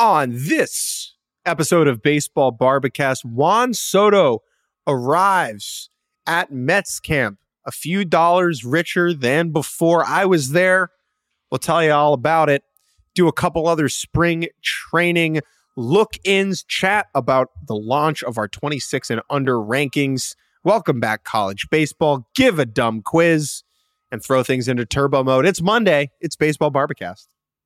On this episode of Baseball Barbacast, Juan Soto arrives at Mets camp, a few dollars richer than before I was there. We'll tell you all about it. Do a couple other spring training look-ins, chat about the launch of our 26 and under rankings. Welcome back, college baseball. Give a dumb quiz and throw things into turbo mode. It's Monday. It's Baseball Barbacast.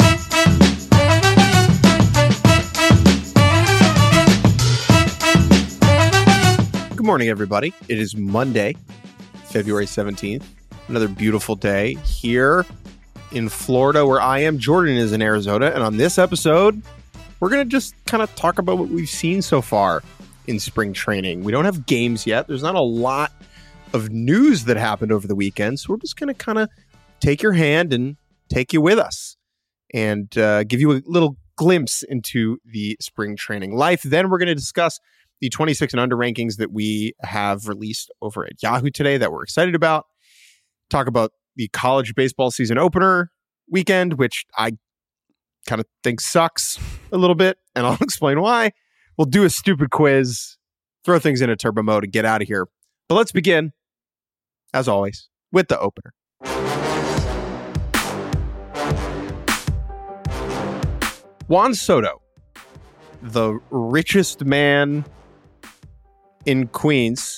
Good morning, everybody. It is Monday, February 17th. Another beautiful day here in Florida where I am. Jordan is in Arizona. And on this episode, we're going to just kind of talk about what we've seen so far in spring training. We don't have games yet. There's not a lot of news that happened over the weekend. So we're just going to kind of take your hand and take you with us and give you a little glimpse into the spring training life. Then we're going to discuss the 26 and under rankings that we have released over at Yahoo today that we're excited about. Talk about the college baseball season opener weekend, which I kind of think sucks a little bit, and I'll explain why. We'll do a stupid quiz, throw things into turbo mode, and get out of here. But let's begin, as always, with the opener. Juan Soto, the richest man in Queens.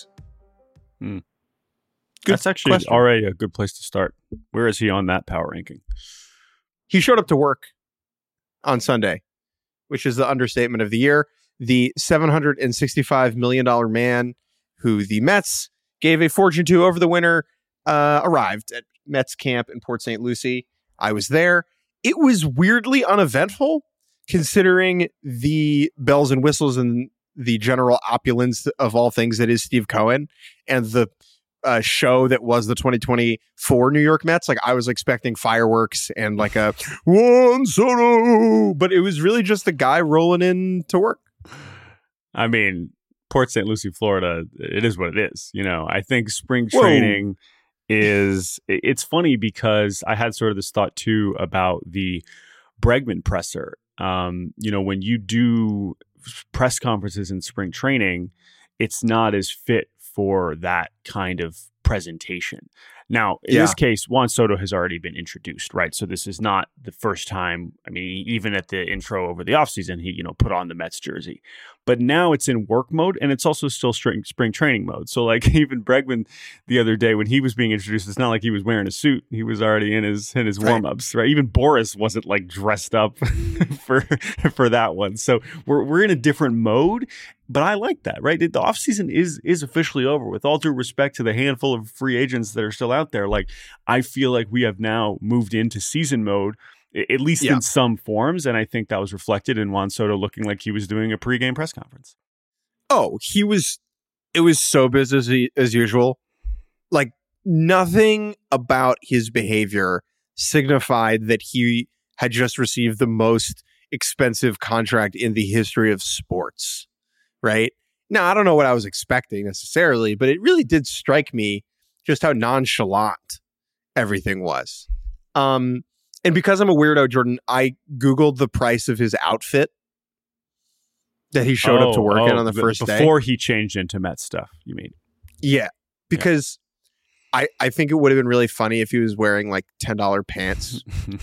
That's actually question. Already a good place to start. Where is he on that power ranking? He showed up to work on Sunday, which is the understatement of the year. The $765 million man who the Mets gave a fortune to over the winter arrived at Mets camp in Port St. Lucie. I was there. It was weirdly uneventful considering the bells and whistles and the general opulence of all things that is Steve Cohen and the show that was the 2024 New York Mets. Like, I was expecting fireworks and like a Juan Soto, but it was really just a guy rolling in to work. I mean, Port St. Lucie, Florida, it is what it is. You know, I think spring training it's funny because I had sort of this thought too about the Bregman presser. You know, when you do press conferences in spring training, it's not as fit for that kind of presentation. Now, in this case, Juan Soto has already been introduced, right? So this is not the first time. I mean, even at the intro over the offseason, he, put on the Mets jersey. But now it's in work mode, and it's also still spring training mode. So, like, even Bregman the other day when he was being introduced, it's not like he was wearing a suit. He was already in his warm-ups, right? Even Boris wasn't, like, dressed up for that one. So we're in a different mode. But I like that, right? The offseason is officially over. With all due respect to the handful of free agents that are still out there, like, I feel like we have now moved into season mode, at least in some forms. And I think that was reflected in Juan Soto looking like he was doing a pregame press conference. Oh, it was so business as usual. Like, nothing about his behavior signified that he had just received the most expensive contract in the history of sports. Right now, I don't know what I was expecting necessarily, but it really did strike me just how nonchalant everything was. And because I'm a weirdo, Jordan, I Googled the price of his outfit that he showed up to work in on the first day. Before he changed into Met stuff, you mean? Yeah, because I think it would have been really funny if he was wearing like $10 pants,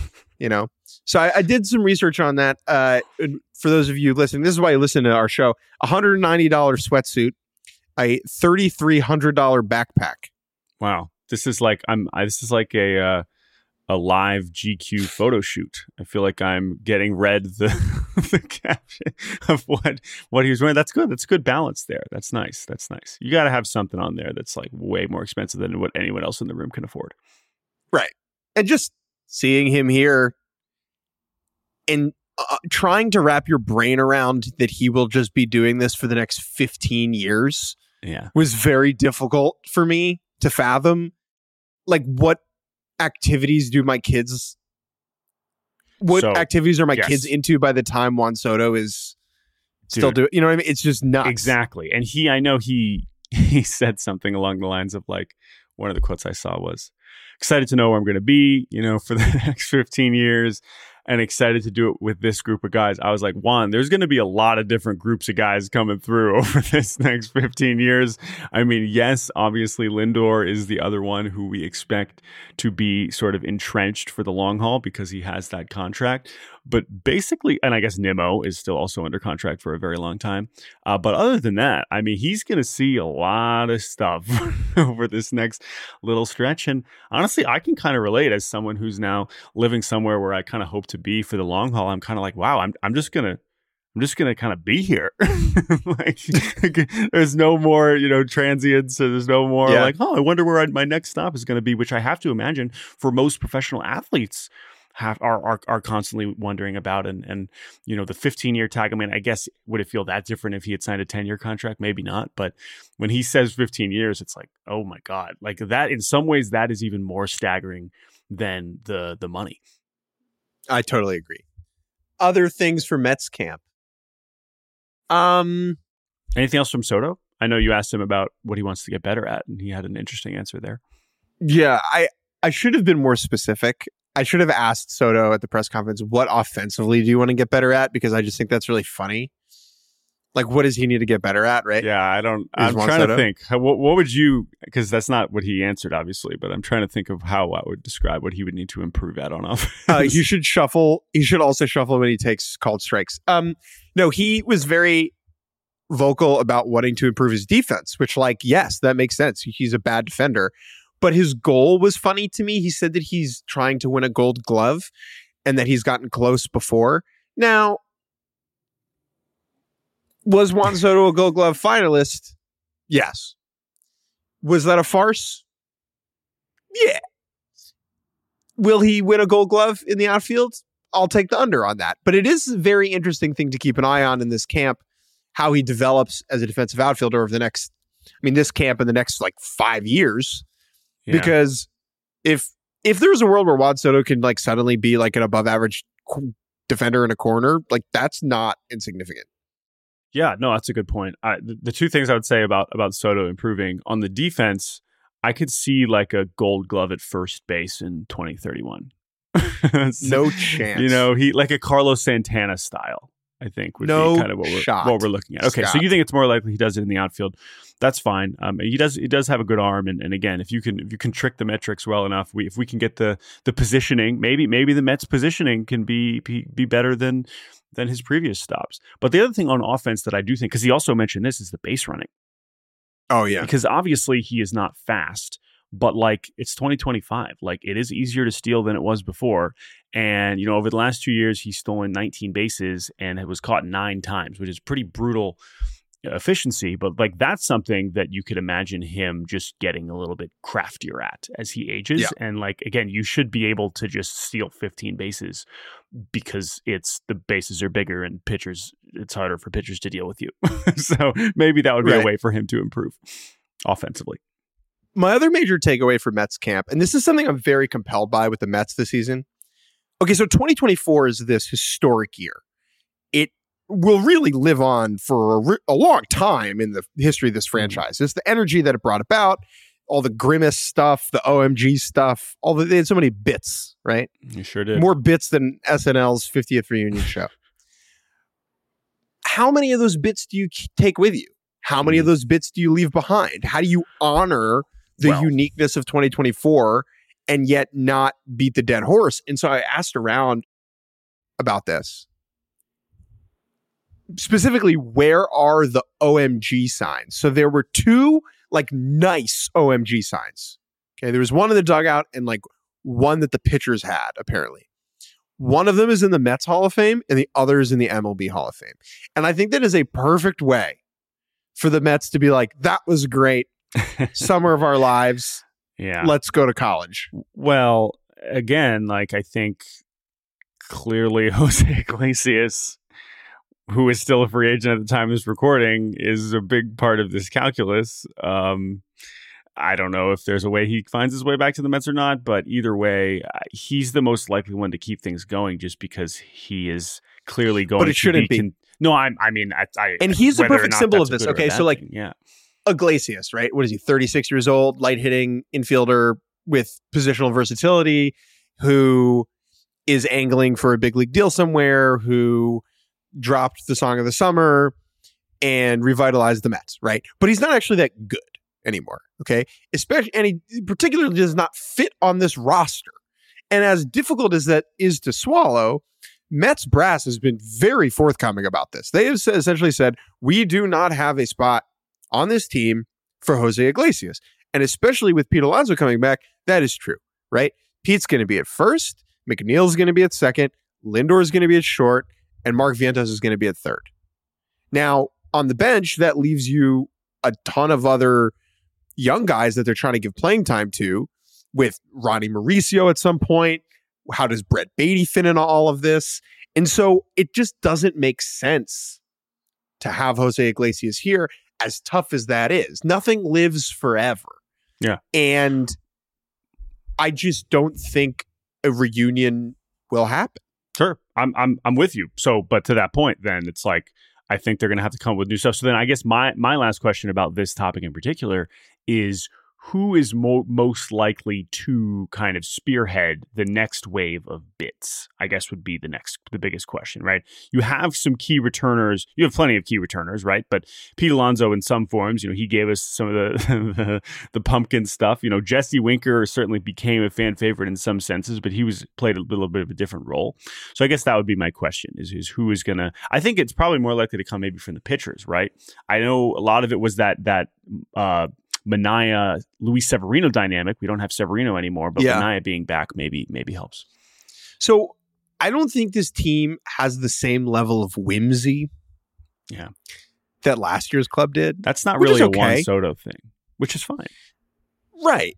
So I did some research on that. For those of you listening, this is why you listen to our show. $190 sweatsuit, a $3,300 backpack. Wow, this is like a live GQ photo shoot. I feel like I'm getting read the caption of what he was wearing. That's good. That's a good balance there. That's nice. You got to have something on there that's like way more expensive than what anyone else in the room can afford. Right, and just seeing him here and trying to wrap your brain around that he will just be doing this for the next 15 years was very difficult for me to fathom. Like, what activities do my kids... activities are my kids into by the time Juan Soto is still doing... You know what I mean? It's just nuts. Exactly. And I know he said something along the lines of, like, one of the quotes I saw was, excited to know where I'm going to be, for the next 15 years. and excited to do it with this group of guys. I was like, Juan, there's going to be a lot of different groups of guys coming through over this next 15 years. I mean, yes, obviously Lindor is the other one who we expect to be sort of entrenched for the long haul because he has that contract. But basically, and I guess Nimmo is still also under contract for a very long time. But other than that, I mean, he's going to see a lot of stuff over this next little stretch. And honestly, I can kind of relate as someone who's now living somewhere where I kind of hope to be for the long haul. I'm kind of like, wow, I'm just gonna kind of be here. Like, there's no more, transients. So there's no more like, oh, I wonder where my next stop is going to be, which I have to imagine for most professional athletes are constantly wondering about. And the 15-year tag, I mean, I guess, would it feel that different if he had signed a 10-year contract? Maybe not. But when he says 15 years, it's like, oh my God, like that, in some ways, that is even more staggering than the money. I totally agree. Other things for Mets camp. Anything else from Soto? I know you asked him about what he wants to get better at, and he had an interesting answer there. Yeah, I should have been more specific. I should have asked Soto at the press conference, what offensively do you want to get better at? Because I just think that's really funny. Like, what does he need to get better at, right? Yeah, I'm trying to think. What would you, because that's not what he answered, obviously, but I'm trying to think of how I would describe what he would need to improve at on offense. You should shuffle. He should also shuffle when he takes called strikes. No, he was very vocal about wanting to improve his defense, which, like, yes, that makes sense. He's a bad defender. But his goal was funny to me. He said that he's trying to win a Gold Glove and that he's gotten close before. Now, was Juan Soto a Gold Glove finalist? Yes. Was that a farce? Yeah. Will he win a Gold Glove in the outfield? I'll take the under on that. But it is a very interesting thing to keep an eye on in this camp, how he develops as a defensive outfielder over the next, this camp in the next like 5 years. Yeah. Because if there's a world where Juan Soto can like suddenly be like an above average defender in a corner, like that's not insignificant. Yeah, no, that's a good point. The two things I would say about Soto improving on the defense, I could see like a Gold Glove at first base in 2031. No chance. He like a Carlos Santana style, I think would be kind of what we're looking at. Okay, Scott. So you think it's more likely he does it in the outfield? That's fine. He does have a good arm, and again, if you can trick the metrics well enough, if we can get the positioning, maybe the Mets positioning can be better than his previous stops. But the other thing on offense that I do think, because he also mentioned this, is the base running. Oh yeah, because obviously he is not fast. But like it's 2025, like it is easier to steal than it was before. And, over the last 2 years, he's stolen 19 bases and it was caught 9 times, which is pretty brutal efficiency. But like that's something that you could imagine him just getting a little bit craftier at as he ages. Yeah. And like, again, you should be able to just steal 15 bases because the bases are bigger and it's harder for pitchers to deal with you. So maybe that would be a way for him to improve offensively. My other major takeaway for Mets camp, and this is something I'm very compelled by with the Mets this season. Okay, so 2024 is this historic year. It will really live on for a long time in the history of this franchise. It's the energy that it brought about, all the Grimace stuff, the OMG stuff, they had so many bits, right? You sure did. More bits than SNL's 50th reunion show. How many of those bits do you take with you? How many of those bits do you leave behind? How do you honor the uniqueness of 2024 and yet not beat the dead horse? And so I asked around about this. Specifically, where are the OMG signs? So there were 2 like nice OMG signs. Okay, there was one in the dugout and like one that the pitchers had, apparently. One of them is in the Mets Hall of Fame and the other is in the MLB Hall of Fame. And I think that is a perfect way for the Mets to be like, that was great. Summer of our lives. Yeah. Let's go to college. Well, again, like I think clearly Jose Iglesias, who is still a free agent at the time of this recording, is a big part of this calculus. I don't know if there's a way he finds his way back to the Mets or not, but either way, he's the most likely one to keep things going just because he is clearly going to be. But it shouldn't be. No, I mean, and he's a perfect symbol of this. Okay, so like, Iglesias, right? What is he? 36 years old, light hitting infielder with positional versatility, who is angling for a big league deal somewhere, who dropped the song of the summer and revitalized the Mets, right? But he's not actually that good anymore, okay? Especially, and he particularly does not fit on this roster. And as difficult as that is to swallow, Mets brass has been very forthcoming about this. They have essentially said, we do not have a spot on this team for Jose Iglesias. And especially with Pete Alonso coming back, that is true, right? Pete's going to be at first, McNeil's going to be at second, Lindor is going to be at short, and Mark Vientos is going to be at third. Now, on the bench, that leaves you a ton of other young guys that they're trying to give playing time to, with Ronnie Mauricio at some point. How does Brett Beatty fit in all of this? And so it just doesn't make sense to have Jose Iglesias here, as tough as that is. Nothing lives forever. Yeah. And I just don't think a reunion will happen. Sure. I'm with you. So, but to that point, then it's like, I think they're going to have to come up with new stuff. So then I guess my last question about this topic in particular is, who is most likely to kind of spearhead the next wave of bits, I guess, would be the biggest question, right? You have some key returners. You have plenty of key returners, right? But Pete Alonso, in some forms, he gave us some of the pumpkin stuff. Jesse Winker certainly became a fan favorite in some senses, but he played a little bit of a different role. So I guess that would be my question: is who is going to? I think it's probably more likely to come maybe from the pitchers, right? I know a lot of it was that Manaea, Luis Severino dynamic. We don't have Severino anymore, but Manaea being back maybe helps. So I don't think this team has the same level of whimsy that last year's club did. That's not really a Juan Soto thing, which is fine. Right.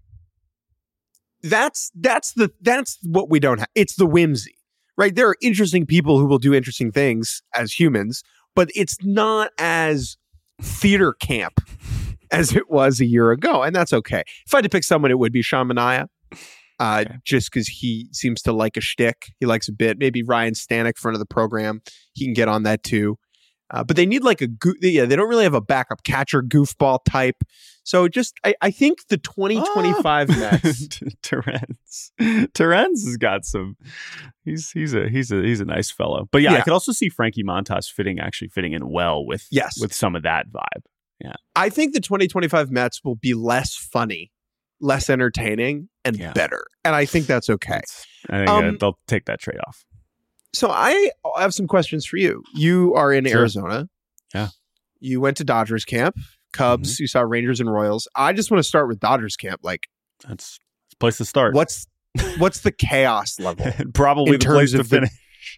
That's what we don't have. It's the whimsy, right? There are interesting people who will do interesting things as humans, but it's not as theater camp as it was a year ago, and that's okay. If I had to pick someone, it would be Sean Manaea, just because he seems to like a shtick. He likes a bit. Maybe Ryan Stanek, friend of the program, he can get on that too. But they need like they don't really have a backup catcher goofball type. So I think the 2025 Mets. Terrence has got some. He's a nice fellow. But I could also see Frankie Montas fitting in well with some of that vibe. Yeah, I think the 2025 Mets will be less funny, less entertaining, and better. And I think that's okay. I think they'll take that trade-off. So I have some questions for you. You are in Arizona. Yeah. You went to Dodgers camp, Cubs. Mm-hmm. You saw Rangers and Royals. I just want to start with Dodgers camp. Like, that's the place to start. What's the chaos level? Probably the place to finish.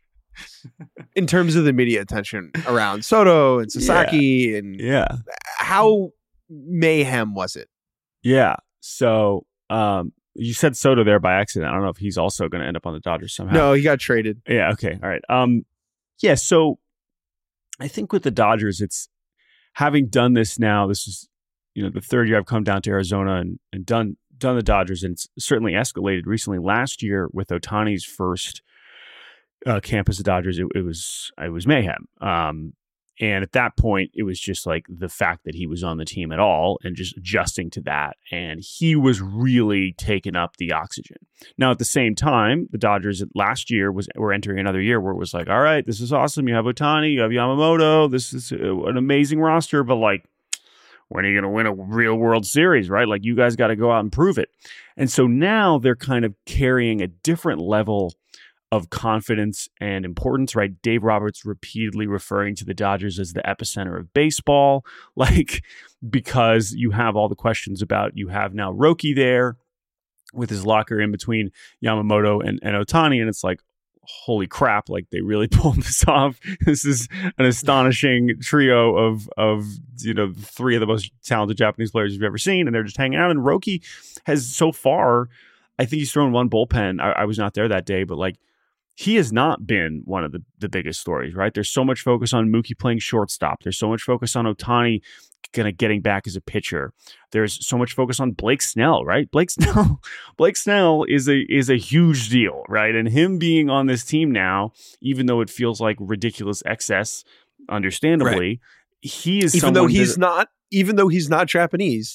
In terms of the media attention around Soto and Sasaki and how mayhem was it? Yeah. So you said Soto there by accident. I don't know if he's also going to end up on the Dodgers somehow. No, he got traded. Yeah. Okay. All right. So I think with the Dodgers, it's having done this now. This is the third year I've come down to Arizona and done the Dodgers, and it's certainly escalated recently. Last year with Ohtani's first camp as the Dodgers, it was mayhem. And at that point, it was just like the fact that he was on the team at all and just adjusting to that. And he was really taking up the oxygen. Now, at the same time, the Dodgers last year were entering another year where it was like, all right, this is awesome. You have Ohtani, you have Yamamoto. This is an amazing roster. But like, when are you going to win a real World Series, right? Like, you guys got to go out and prove it. And so now they're kind of carrying a different level of confidence and importance, right? Dave Roberts repeatedly referring to the Dodgers as the epicenter of baseball, like, because you have all the questions about, you have now Roki there with his locker in between Yamamoto and Ohtani, and it's like, holy crap, like, they really pulled this off. This is an astonishing trio of three of the most talented Japanese players you've ever seen, and they're just hanging out. And Roki has so far, I think he's thrown one bullpen. I was not there that day, but like, he has not been one of the biggest stories, right? There's so much focus on Mookie playing shortstop. There's so much focus on Ohtani kind of getting back as a pitcher. There's so much focus on Blake Snell, right? Blake Snell is a huge deal, right? And him being on this team now, even though it feels like ridiculous excess, understandably, he is even though he's not Japanese.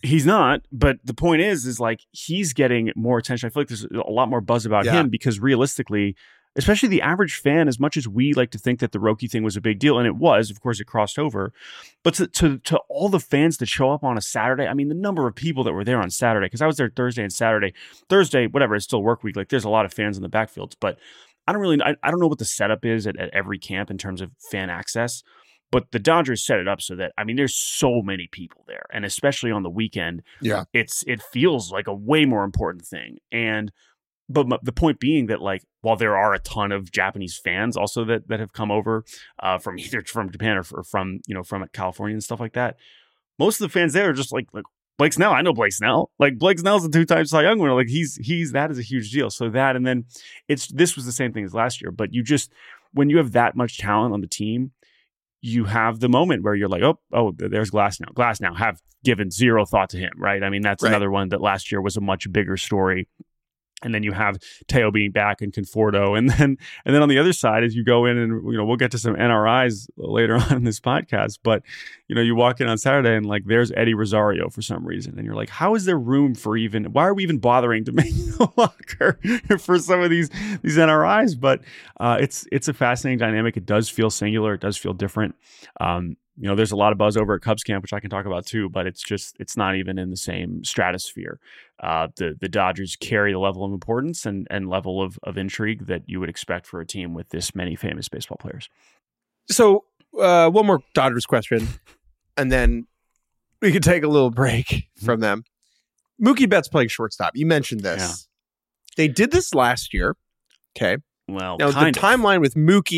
He's not, but the point is like he's getting more attention. I feel like there's a lot more buzz about him because realistically, especially the average fan, as much as we like to think that the Roki thing was a big deal, and it was, of course, it crossed over, but to all the fans that show up on a Saturday, I mean, the number of people that were there on Saturday, because I was there Thursday and Saturday. Thursday, whatever, it's still work week. Like, there's a lot of fans in the backfields, but I don't know what the setup is at every camp in terms of fan access. But the Dodgers set it up so that, I mean, there's so many people there. And especially on the weekend, it feels like a way more important thing. But the point being that, like, while there are a ton of Japanese fans also that have come over from either from Japan or from California and stuff like that, most of the fans there are just like Blake Snell. I know Blake Snell. Like, Blake Snell's a 2-time Cy Young winner. Like, he's that is a huge deal. So that, and then this was the same thing as last year. But when you have that much talent on the team, you have the moment where you're like, oh, there's Glasnow. Glasnow have given zero thought to him, right? I mean, that's another one that last year was a much bigger story. And then you have Teo being back and Conforto. And then on the other side, as you go in and, we'll get to some NRIs later on in this podcast, but, you walk in on Saturday and like, there's Eddie Rosario for some reason. And you're like, how is there room for why are we even bothering to make a locker for some of these NRIs? But it's a fascinating dynamic. It does feel singular. It does feel different. There's a lot of buzz over at Cubs camp, which I can talk about too, but it's not even in the same stratosphere. The Dodgers carry the level of importance and level of intrigue that you would expect for a team with this many famous baseball players. So one more Dodgers question, and then we could take a little break from them. Mookie Betts playing shortstop. You mentioned this. Yeah. They did this last year. Okay. Well, now the timeline with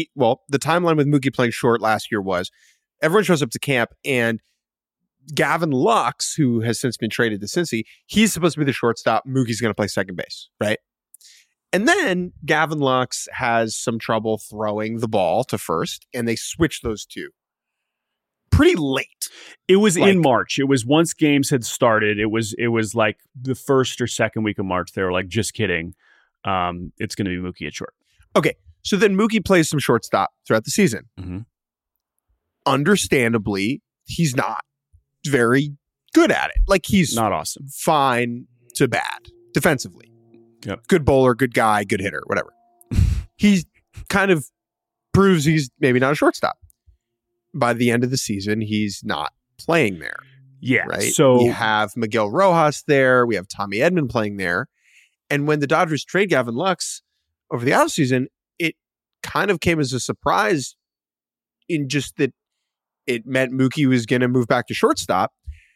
Mookie playing short last year was everyone shows up to camp, and Gavin Lux, who has since been traded to Cincy, he's supposed to be the shortstop. Mookie's going to play second base, right? And then Gavin Lux has some trouble throwing the ball to first, and they switch those two pretty late. It was in March. It was once games had started. It was like the first or second week of March. They were like, just kidding. It's going to be Mookie at short. Okay. So then Mookie plays some shortstop throughout the season. Mm-hmm. Understandably, he's not very good at it. Like, he's not awesome. Fine to bad defensively. Yep. Good bowler, good guy, good hitter, whatever. He kind of proves he's maybe not a shortstop. By the end of the season, he's not playing there. Yeah. Right. So we have Miguel Rojas there. We have Tommy Edman playing there. And when the Dodgers trade Gavin Lux over the offseason, it kind of came as a surprise in just that it meant Mookie was going to move back to shortstop.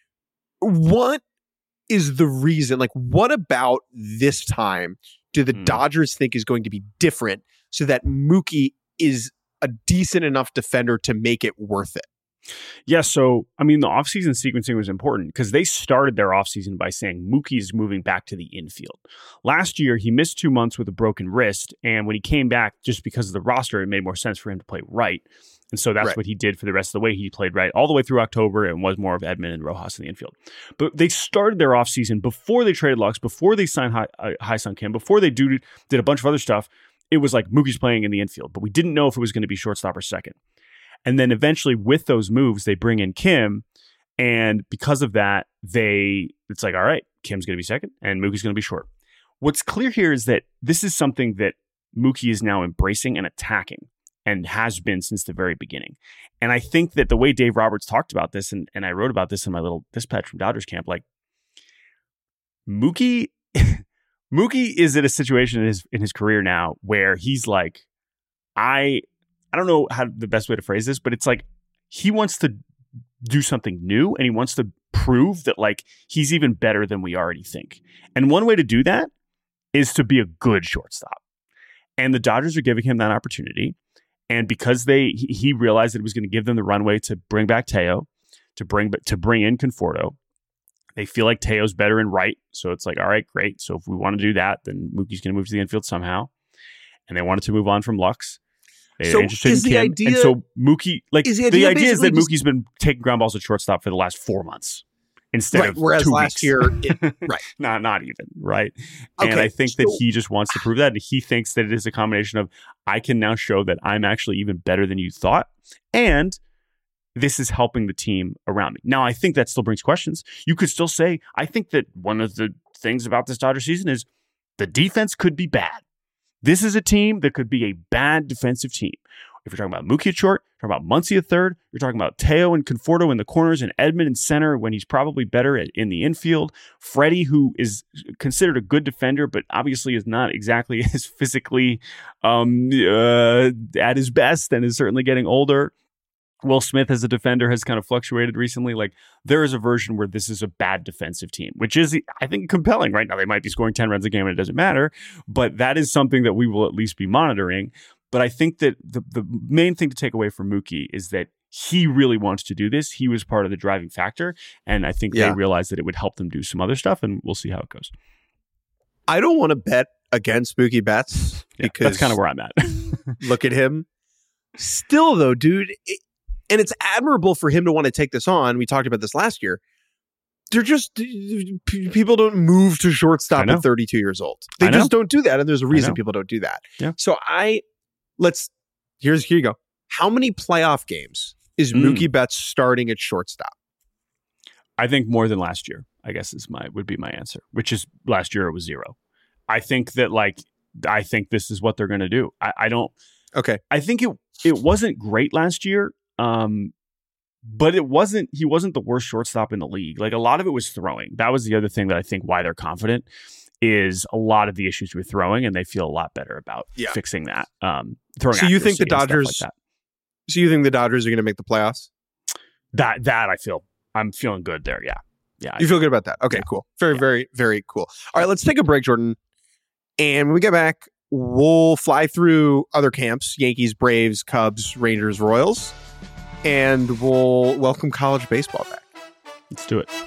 What is the reason? Like, what about this time do the Dodgers think is going to be different so that Mookie is a decent enough defender to make it worth it? Yeah, so, I mean, the offseason sequencing was important because they started their offseason by saying Mookie is moving back to the infield. Last year, he missed 2 months with a broken wrist, and when he came back, just because of the roster, it made more sense for him to play right. And so that's what he did for the rest of the way. He played right all the way through October and was more of Edman and Rojas in the infield. But they started their offseason before they traded Lux, before they signed Hai-Sung Kim, before they did a bunch of other stuff. It was like Mookie's playing in the infield, but we didn't know if it was going to be shortstop or second. And then eventually with those moves, they bring in Kim. And because of that, it's like, all right, Kim's going to be second and Mookie's going to be short. What's clear here is that this is something that Mookie is now embracing and attacking and has been since the very beginning. And I think that the way Dave Roberts talked about this, and I wrote about this in my little dispatch from Dodgers camp, like Mookie is in a situation in his career now where he's like, I don't know how the best way to phrase this, but it's like he wants to do something new and he wants to prove that like he's even better than we already think. And one way to do that is to be a good shortstop. And the Dodgers are giving him that opportunity. And because he realized that it was going to give them the runway to bring back Teo, to bring in Conforto. They feel like Teo's better in right. So it's like, all right, great. So if we want to do that, then Mookie's going to move to the infield somehow. And they wanted to move on from Lux. They're interested in Kim. And so Mookie, like the idea is that Mookie's been taking ground balls at shortstop for the last 4 months instead of whereas 2 last weeks. Year, right? not even right. Okay, and I think that he just wants to prove that. And he thinks that it is a combination of I can now show that I'm actually even better than you thought, and this is helping the team around me. Now, I think that still brings questions. You could still say, I think that one of the things about this Dodger season is the defense could be bad. This is a team that could be a bad defensive team. If you're talking about Mookie at short, you're talking about Muncy at third, you're talking about Teo and Conforto in the corners and Edman in center when he's probably better in the infield. Freddie, who is considered a good defender, but obviously is not exactly as physically at his best and is certainly getting older. Will Smith as a defender has kind of fluctuated recently. Like, there is a version where this is a bad defensive team, which is, I think, compelling. Right now, they might be scoring 10 runs a game and it doesn't matter, but that is something that we will at least be monitoring. But I think that the main thing to take away from Mookie is that he really wants to do this. He was part of the driving factor, and I think they realized that it would help them do some other stuff, and we'll see how it goes. I don't want to bet against Mookie Betts because that's kind of where I'm at. Look at him. Still, though, dude, and it's admirable for him to want to take this on. We talked about this last year. They're just, people don't move to shortstop at 32 years old. They just don't do that. And there's a reason people don't do that. Yeah. So here you go. How many playoff games is Mookie Betts starting at shortstop? I think more than last year, I guess would be my answer, which is last year it was 0. I think that I think this is what they're going to do. I don't. Okay. I think it wasn't great last year. But he wasn't the worst shortstop in the league. Like, a lot of it was throwing. That was the other thing that I think why they're confident is a lot of the issues with throwing, and they feel a lot better about fixing that. Throwing. So you think the Dodgers? So you think the Dodgers are going to make the playoffs? That I'm feeling good there. Yeah. You feel good about that? Okay, cool. Very, very cool. All right, let's take a break, Jordan. And when we get back, we'll fly through other camps: Yankees, Braves, Cubs, Rangers, Royals. And we'll welcome college baseball back. Let's do it.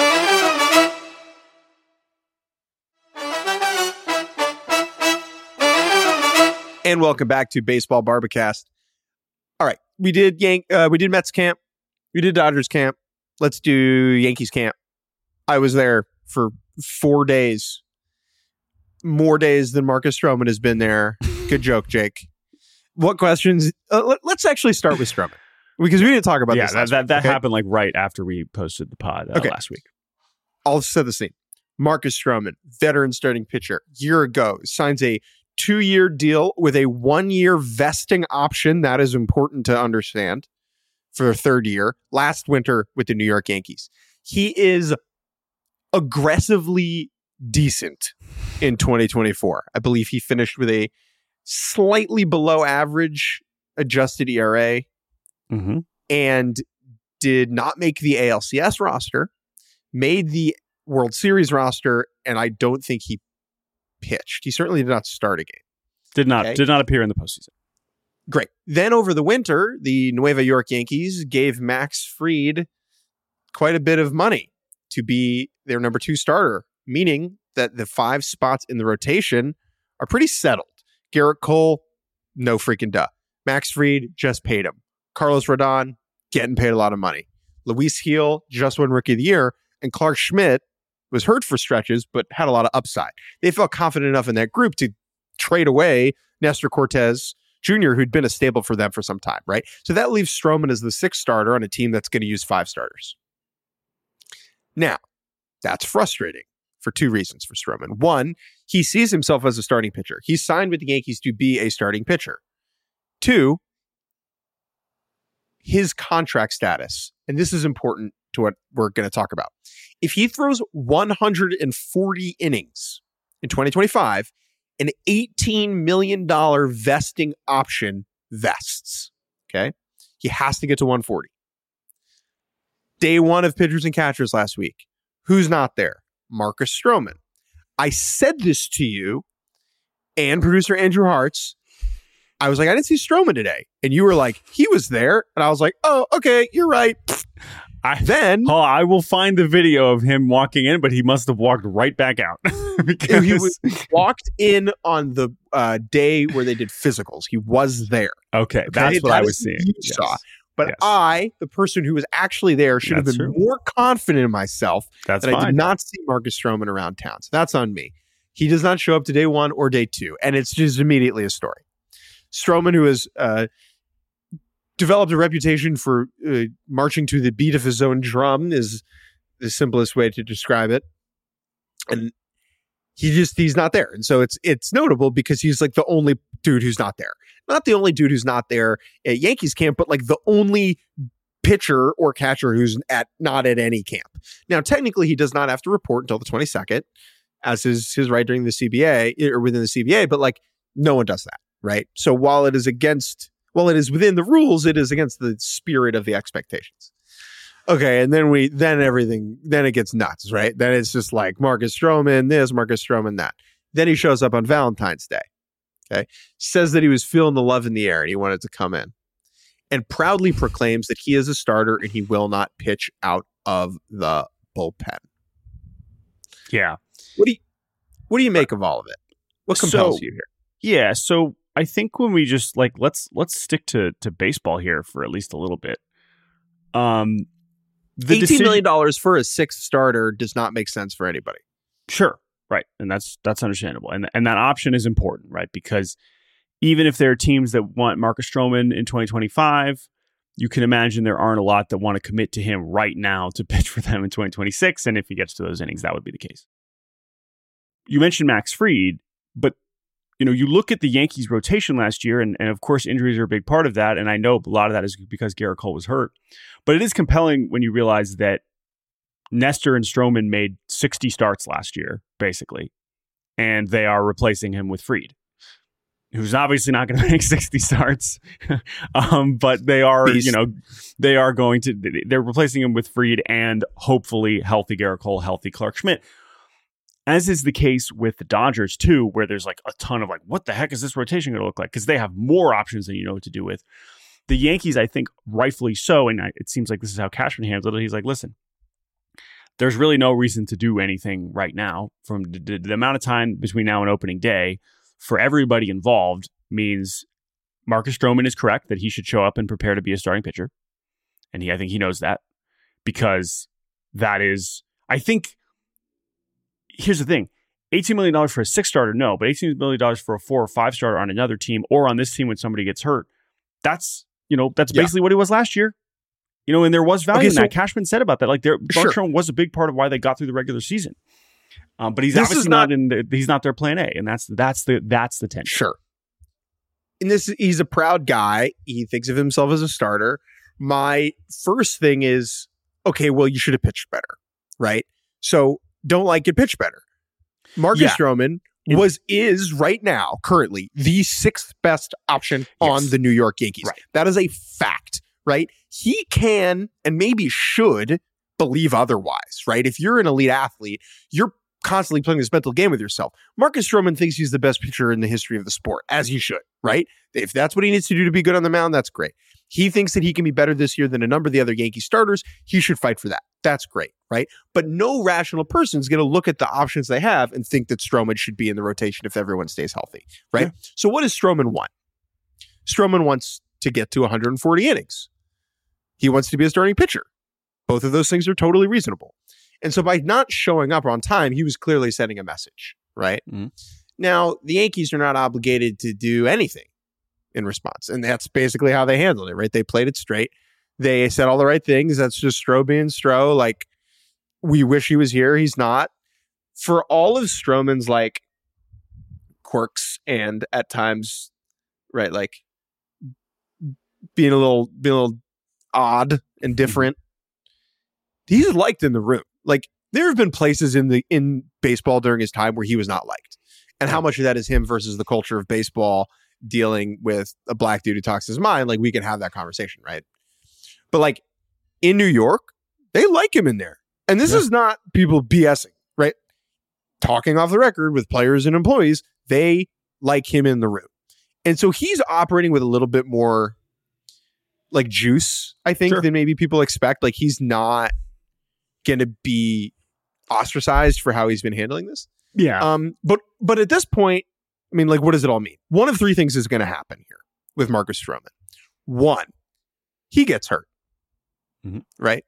And welcome back to Baseball Barbacast. All right, we did Mets camp, we did Dodgers camp. Let's do Yankees camp. I was there for 4 days, more days than Marcus Stroman has been there. Good joke, Jake. What questions? Let's actually start with Stroman. Because we didn't talk about this last week. That happened like right after we posted the pod last week. I'll set the scene. Marcus Stroman, veteran starting pitcher, year ago, signs a 2-year deal with a 1-year vesting option. That is important to understand for the third year. Last winter with the New York Yankees. He is aggressively decent in 2024. I believe he finished with a slightly below average adjusted ERA. Mm-hmm. And did not make the ALCS roster, made the World Series roster, and I don't think he pitched. He certainly did not start a game. Did not appear in the postseason. Great. Then over the winter, the Nueva York Yankees gave Max Fried quite a bit of money to be their number 2 starter, meaning that the 5 spots in the rotation are pretty settled. Garrett Cole, no freaking duh. Max Fried just paid him. Carlos Rodon, getting paid a lot of money. Luis Gil just won Rookie of the Year, and Clark Schmidt was hurt for stretches, but had a lot of upside. They felt confident enough in that group to trade away Nestor Cortez Jr., who'd been a staple for them for some time, right? So that leaves Stroman as the 6th starter on a team that's going to use 5 starters. Now, that's frustrating for 2 reasons for Stroman. One, he sees himself as a starting pitcher. He signed with the Yankees to be a starting pitcher. 2, his contract status, and this is important to what we're going to talk about. If he throws 140 innings in 2025, an $18 million vesting option vests. Okay? He has to get to 140. Day 1 of pitchers and catchers last week. Who's not there? Marcus Stroman. I said this to you and producer Andrew Hartz. I was like, I didn't see Stroman today. And you were like, he was there. And I was like, oh, okay, you're right. I will find the video of him walking in, but he must have walked right back out. Because he walked in on the day where they did physicals. He was there. Okay, that's what I was seeing. You saw. But I, the person who was actually there, should have been more confident in myself that I did not see Marcus Stroman around town. So that's on me. He does not show up to day 1 or day 2. And it's just immediately a story. Stroman, who is developed a reputation for marching to the beat of his own drum is the simplest way to describe it. And he's not there. And so it's notable because he's like the only dude who's not there. Not the only dude who's not there at Yankees camp, but like the only pitcher or catcher who's not at any camp. Now, technically, he does not have to report until the 22nd, as is his right during the CBA or within the CBA, but like no one does that, right? So while it is within the rules, it is against the spirit of the expectations. Okay, and then it gets nuts, right? Then it's just like Marcus Stroman this, Marcus Stroman that. Then he shows up on Valentine's Day. Okay, says that he was feeling the love in the air and he wanted to come in, and proudly proclaims that he is a starter and he will not pitch out of the bullpen. Yeah. What do you make of all of it? What compels you here? Yeah, so I think when we just like let's stick to baseball here for at least a little bit. $18 million for a sixth starter does not make sense for anybody. Sure, right, and that's understandable, and that option is important, right? Because even if there are teams that want Marcus Stroman in 2025, you can imagine there aren't a lot that want to commit to him right now to pitch for them in 2026, and if he gets to those innings, that would be the case. You mentioned Max Fried, but you look at the Yankees rotation last year, and of course injuries are a big part of that, and I know a lot of that is because Gerrit Cole was hurt. But it is compelling when you realize that Nestor and Stroman made 60 starts last year, basically, and they are replacing him with Fried, who's obviously not going to make 60 starts, but they are, they're replacing him with Fried and hopefully healthy Gerrit Cole, healthy Clarke Schmidt. As is the case with the Dodgers, too, where there's like a ton of like, what the heck is this rotation going to look like? Because they have more options than you know what to do with. The Yankees, I think, rightfully so, and it seems like this is how Cashman handled it. He's like, listen, there's really no reason to do anything right now. From the amount of time between now and opening day, for everybody involved, means Marcus Stroman is correct that he should show up and prepare to be a starting pitcher. And I think he knows that, because that is, I think, here's the thing. $18 million for a six starter, no, but $18 million for a 4 or 5 starter on another team or on this team when somebody gets hurt, that's basically what it was last year. And there was value in that. Cashman said about that. Like, Mark Stroman was a big part of why they got through the regular season. But he's obviously he's not their plan A, and that's the tension. Sure. And he's a proud guy. He thinks of himself as a starter. My first thing is, okay, well, you should have pitched better, right? So don't like it, pitch better. Marcus Stroman is right now, currently, the 6th best option on the New York Yankees. Right. That is a fact, right? He can and maybe should believe otherwise, right? If you're an elite athlete, you're constantly playing this mental game with yourself. Marcus Stroman thinks he's the best pitcher in the history of the sport, as he should, right? If that's what he needs to do to be good on the mound, that's great. He thinks that he can be better this year than a number of the other Yankee starters. He should fight for that. That's great, right? But no rational person is going to look at the options they have and think that Stroman should be in the rotation if everyone stays healthy, right? Yeah. So what does Stroman want? Stroman wants to get to 140 innings. He wants to be a starting pitcher. Both of those things are totally reasonable. And so by not showing up on time, he was clearly sending a message, right? Mm-hmm. Now, the Yankees are not obligated to do anything in response. And that's basically how they handled it, right? They played it straight. They said all the right things. That's just Stroh being Stroh. Like, we wish he was here. He's not. For all of Stroman's like quirks and at times, right, like being a little odd and different, he's liked in the room. Like, there have been places in baseball during his time where he was not liked. And how much of that is him versus the culture of baseball dealing with a black dude who talks his mind? Like, we can have that conversation, right? But like in New York, they like him in there. And this is not people BSing, right? Talking off the record with players and employees, they like him in the room. And so he's operating with a little bit more like juice, I think, than maybe people expect. Like, he's not going to be ostracized for how he's been handling this. Yeah. But at this point, I mean, like, what does it all mean? One of 3 things is going to happen here with Marcus Stroman. 1, he gets hurt, right?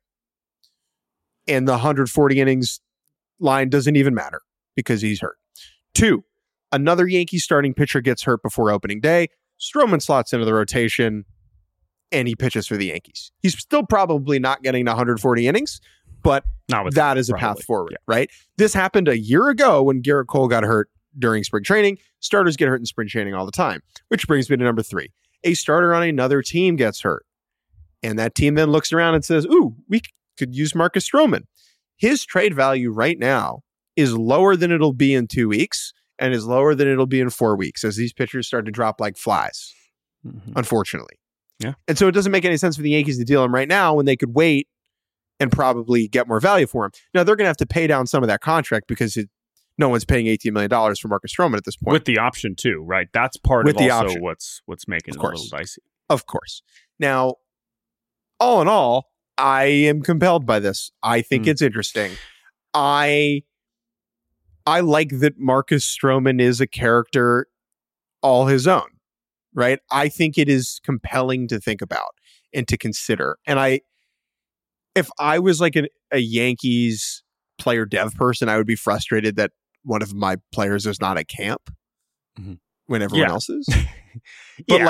And the 140 innings line doesn't even matter because he's hurt. 2, another Yankee starting pitcher gets hurt before opening day. Stroman slots into the rotation. and he pitches for the Yankees. He's still probably not getting 140 innings, but that is a path forward, right? This happened a year ago when Garrett Cole got hurt during spring training. Starters get hurt in spring training all the time, which brings me to number 3. A starter on another team gets hurt. And that team then looks around and says, ooh, we could use Marcus Stroman. His trade value right now is lower than it'll be in 2 weeks and is lower than it'll be in 4 weeks as these pitchers start to drop like flies, unfortunately. Yeah. And so it doesn't make any sense for the Yankees to deal him right now when they could wait and probably get more value for him. Now, they're going to have to pay down some of that contract because no one's paying $18 million for Marcus Stroman at this point. With the option too, right? That's part of also what's making it a little dicey. Of course. Now, all in all, I am compelled by this. I think it's interesting. I like that Marcus Stroman is a character all his own, right? I think it is compelling to think about and to consider. And if I was like a Yankees player dev person, I would be frustrated that one of my players is not at camp when everyone else is. But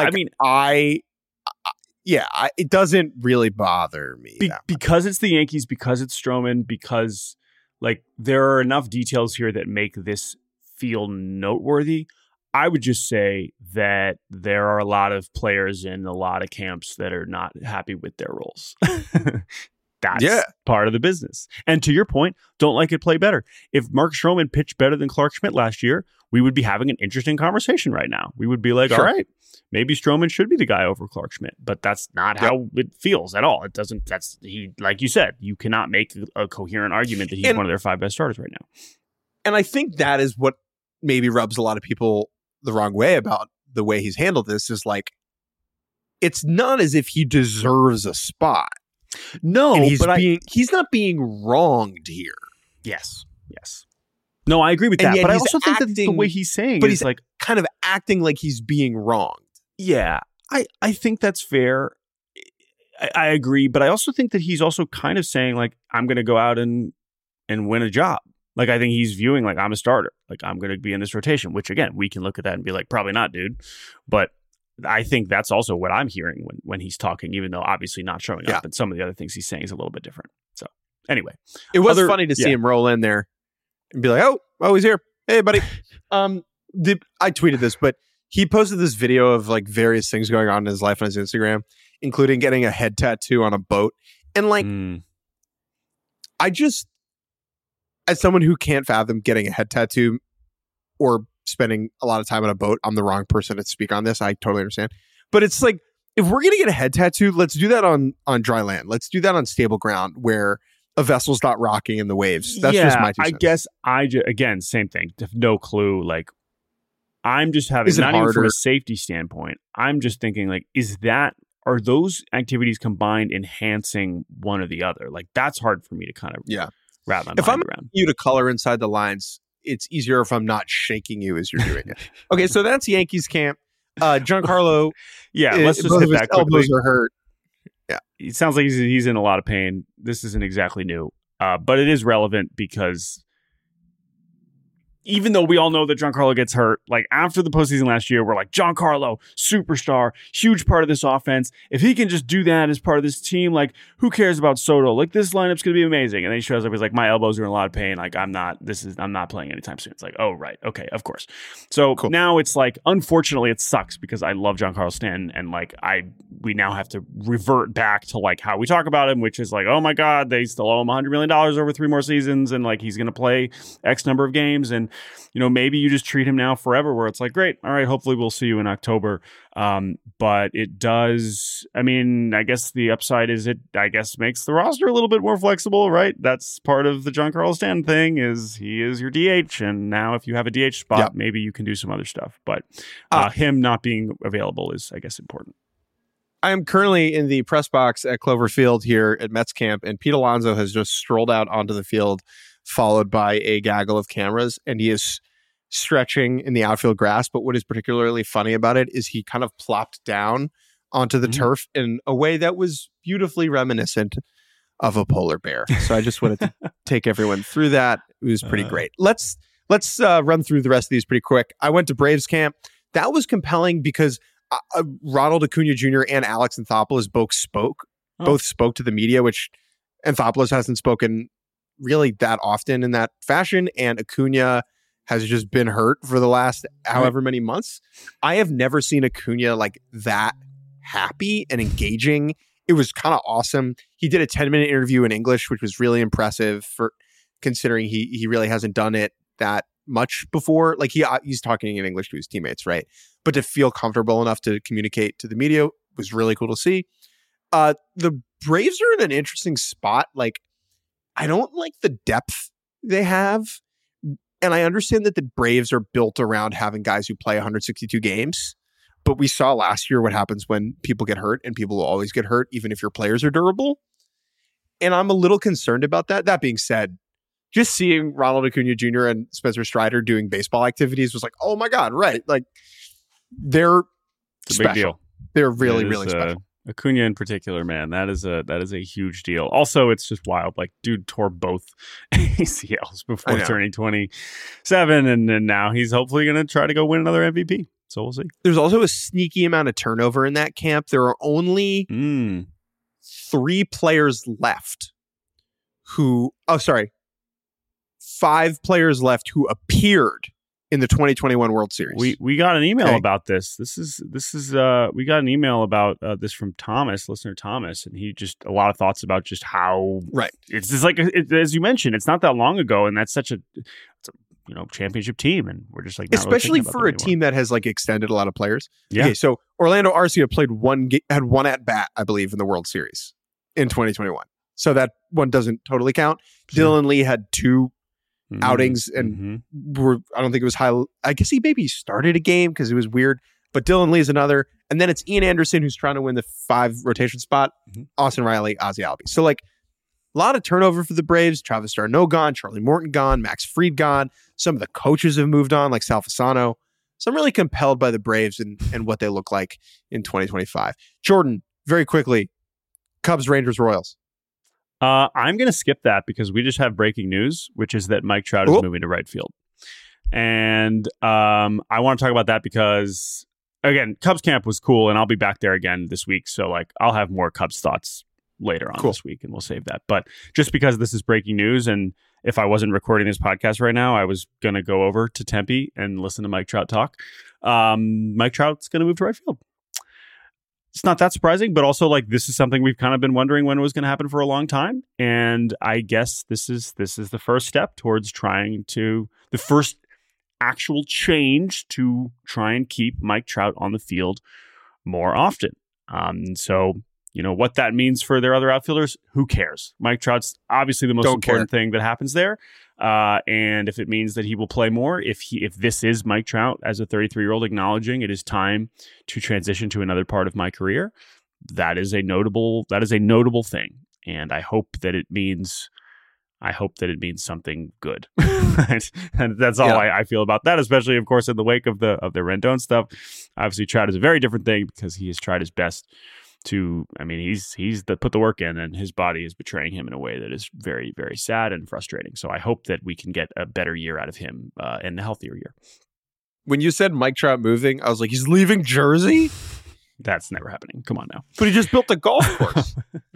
it doesn't really bother me because it's the Yankees, because it's Stroman, because like there are enough details here that make this feel noteworthy. I would just say that there are a lot of players in a lot of camps that are not happy with their roles. That's part of the business. And to your point, don't like it, play better. If Mark Stroman pitched better than Clarke Schmidt last year, we would be having an interesting conversation right now. We would be like, all right, maybe Stroman should be the guy over Clarke Schmidt, but that's not how it feels at all. It doesn't, like you said, you cannot make a coherent argument that he's one of their 5 best starters right now. And I think that is what maybe rubs a lot of people the wrong way about the way he's handled this is like, it's not as if he deserves a spot. No, and he's not being wronged here. Yes. No, I agree with that. But I also think that the way he's saying he's like kind of acting like he's being wronged. Yeah, I think that's fair. I agree. But I also think that he's also kind of saying like, I'm going to go out and win a job. Like, I think he's viewing like I'm a starter. Like, I'm going to be in this rotation, which again, we can look at that and be like, probably not, dude. But I think that's also what I'm hearing when he's talking, even though obviously not showing up. And some of the other things he's saying is a little bit different. So anyway, it was funny to see him roll in there and be like, oh, he's here. Hey, buddy. I tweeted this, but he posted this video of like various things going on in his life on his Instagram, including getting a head tattoo on a boat. And like, I just, as someone who can't fathom getting a head tattoo or spending a lot of time on a boat, I'm the wrong person to speak on this. I totally understand. But it's like, if we're going to get a head tattoo, let's do that on dry land. Let's do that on stable ground where a vessel's not rocking in the waves. That's just my 2 cents. I guess again, same thing. No clue. Like, I'm just having, not even from a safety standpoint, I'm just thinking like, are those activities combined enhancing one or the other? Like, that's hard for me to kind of wrap my mind around. If I'm you to color inside the lines, it's easier if I'm not shaking you as you're doing it. Okay, so that's Yankees camp. Giancarlo, let's just hit that quickly. Elbows are hurt. Yeah, it sounds like he's in a lot of pain. This isn't exactly new, but it is relevant because even though we all know that Giancarlo gets hurt, like after the postseason last year, we're like, Giancarlo, superstar, huge part of this offense. If he can just do that as part of this team, like who cares about Soto? Like this lineup's going to be amazing. And then he shows up, he's like, my elbows are in a lot of pain. Like I'm not playing anytime soon. It's like, oh, right. Okay. Of course. So now it's like, unfortunately it sucks because I love Giancarlo Stanton. And like, we now have to revert back to like how we talk about him, which is like, oh my God, they still owe him $100 million over 3 more seasons. And like, he's going to play X number of games. And, you know, maybe you just treat him now forever where it's like, great. All right. Hopefully we'll see you in October. But it does. I mean, I guess the upside is it, I guess, makes the roster a little bit more flexible, right? That's part of the Giancarlo Stanton thing is he is your DH. And now if you have a DH spot, maybe you can do some other stuff. But him not being available is, I guess, important. I am currently in the press box at Clover Field here at Mets camp, and Pete Alonso has just strolled out onto the field, followed by a gaggle of cameras, and he is stretching in the outfield grass. But what is particularly funny about it is he kind of plopped down onto the turf in a way that was beautifully reminiscent of a polar bear. So I just wanted to take everyone through that. It was pretty great. Let's run through the rest of these pretty quick. I went to Braves camp. That was compelling because Ronald Acuna Jr. and Alex Anthopoulos both spoke to the media, which Anthopoulos hasn't spoken really that often in that fashion, and Acuna has just been hurt for the last however many months. I have never seen Acuna like that happy and engaging. It was kind of awesome. He did a 10-minute interview in English, which was really impressive for considering he really hasn't done it that much before. Like he's talking in English to his teammates, right? But to feel comfortable enough to communicate to the media was really cool to see. The Braves are in an interesting spot. Like, I don't like the depth they have. And I understand that the Braves are built around having guys who play 162 games. But we saw last year what happens when people get hurt, and people will always get hurt, even if your players are durable. And I'm a little concerned about that. That being said, just seeing Ronald Acuna Jr. and Spencer Strider doing baseball activities was like, oh my God, right. Like, they're it's a special. big deal. They're really, really special. Acuna in particular, man, that is a huge deal. Also, it's just wild. Like, dude tore both ACLs before turning 27, and then now he's hopefully going to try to go win another MVP. So we'll see. There's also a sneaky amount of turnover in that camp. There are only 3 players left five players left who appeared in the 2021 World Series. We got an email about this. This is we got an email about this from Thomas, listener Thomas, and he just a lot of thoughts about just how it's just like as you mentioned, it's not that long ago, and that's such a championship team, and we're just like not especially really for a team that has like extended a lot of players. Yeah. Okay, so Orlando Arcia had one at bat, I believe, in the World Series in 2021. So that one doesn't totally count. Sure. Dylan Lee had 2 outings, and I don't think it was high. I guess he maybe started a game because it was weird. But Dylan Lee is another, and then it's Ian Anderson who's trying to win the 5 rotation spot. Austin Riley, Ozzie Albies. So like a lot of turnover for the Braves. Travis d'Arnaud gone, Charlie Morton gone, Max Fried gone. Some of the coaches have moved on, like Sal Fasano. So I'm really compelled by the Braves and what they look like in 2025. Jordan, very quickly, Cubs, Rangers, Royals. I'm going to skip that because we just have breaking news, which is that Mike Trout is moving to right field. And I want to talk about that because, again, Cubs camp was cool, and I'll be back there again this week. So, like, I'll have more Cubs thoughts later on this week, and we'll save that. But just because this is breaking news, and if I wasn't recording this podcast right now, I was going to go over to Tempe and listen to Mike Trout talk. Mike Trout's going to move to right field. It's not that surprising, but also like this is something we've kind of been wondering when it was going to happen for a long time. And I guess this is the first step towards the first actual change to try and keep Mike Trout on the field more often. So, what that means for their other outfielders, who cares? Mike Trout's obviously the most important thing that happens there. And if it means that he will play more, if this is Mike Trout as a 33-year-old acknowledging it is time to transition to another part of my career, that is a notable thing. And I hope that it means something good. And that's all I feel about that, especially, of course, in the wake of the Rendon stuff. Obviously, Trout is a very different thing because he has tried his best he's put the work in, and his body is betraying him in a way that is very, very sad and frustrating. So I hope that we can get a better year out of him and a healthier year. When you said Mike Trout moving, I was like, he's leaving Jersey? That's never happening. Come on now. But he just built a golf course.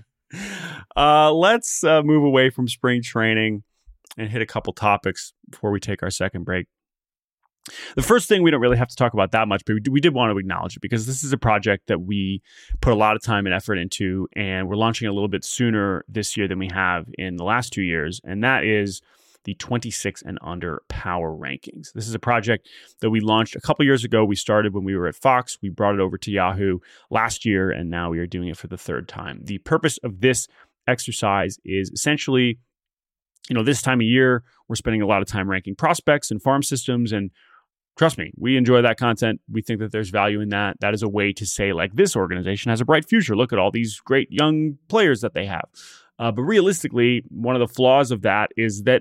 Let's move away from spring training and hit a couple topics before we take our second break. The first thing we don't really have to talk about that much, but we did want to acknowledge it because this is a project that we put a lot of time and effort into, and we're launching a little bit sooner this year than we have in the last 2 years, and that is the 26 and under power rankings. This is a project that we launched a couple years ago. We started when we were at Fox. We brought it over to Yahoo last year, and now we are doing it for the 3rd time. The purpose of this exercise is essentially, this time of year, we're spending a lot of time ranking prospects and farm systems, and trust me, we enjoy that content. We think that there's value in that. That is a way to say, like, this organization has a bright future. Look at all these great young players that they have. But realistically, one of the flaws of that is that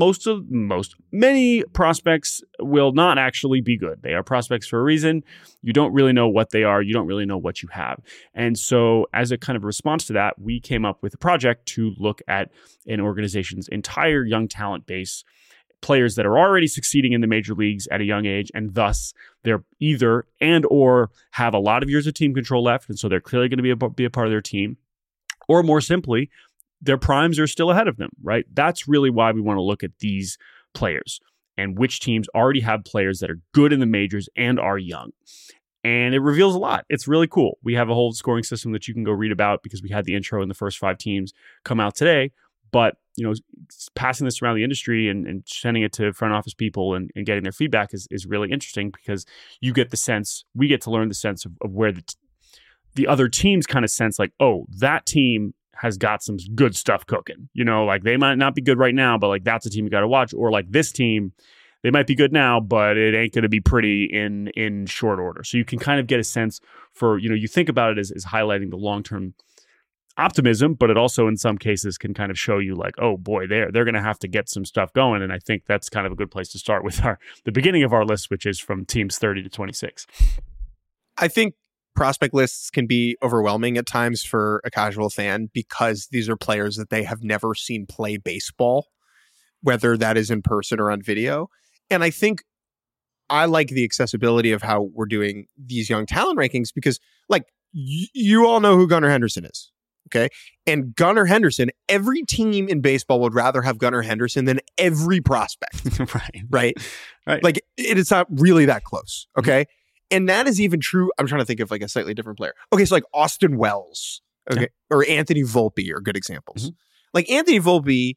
many prospects will not actually be good. They are prospects for a reason. You don't really know what they are. You don't really know what you have. And so as a kind of response to that, we came up with a project to look at an organization's entire young talent base, players that are already succeeding in the major leagues at a young age, and thus they're either and or have a lot of years of team control left, and so they're clearly going to be a part of their team, or more simply, their primes are still ahead of them, right? That's really why we want to look at these players and which teams already have players that are good in the majors and are young. And it reveals a lot. It's really cool. We have a whole scoring system that you can go read about because we had the intro and the first 5 teams come out today. But, passing this around the industry and sending it to front office people and getting their feedback is really interesting because you get the sense, we get to learn the sense of where the other teams kind of sense like, oh, that team has got some good stuff cooking. Like they might not be good right now, but like that's a team you got to watch. Or like this team, they might be good now, but it ain't going to be pretty in short order. So you can kind of get a sense for, you think about it as highlighting the long-term optimism, but it also in some cases can kind of show you like, oh boy, they're going to have to get some stuff going. And I think that's kind of a good place to start with the beginning of our list, which is from teams 30 to 26. I think prospect lists can be overwhelming at times for a casual fan because these are players that they have never seen play baseball, whether that is in person or on video. And I think I like the accessibility of how we're doing these young talent rankings because like you all know who Gunnar Henderson is. Okay. And Gunnar Henderson, every team in baseball would rather have Gunnar Henderson than every prospect. Right. Like it's not really that close. Okay. Mm-hmm. And that is even true. I'm trying to think of like a slightly different player. Okay. So like Austin Wells, okay, or Anthony Volpe are good examples. Mm-hmm. Like Anthony Volpe,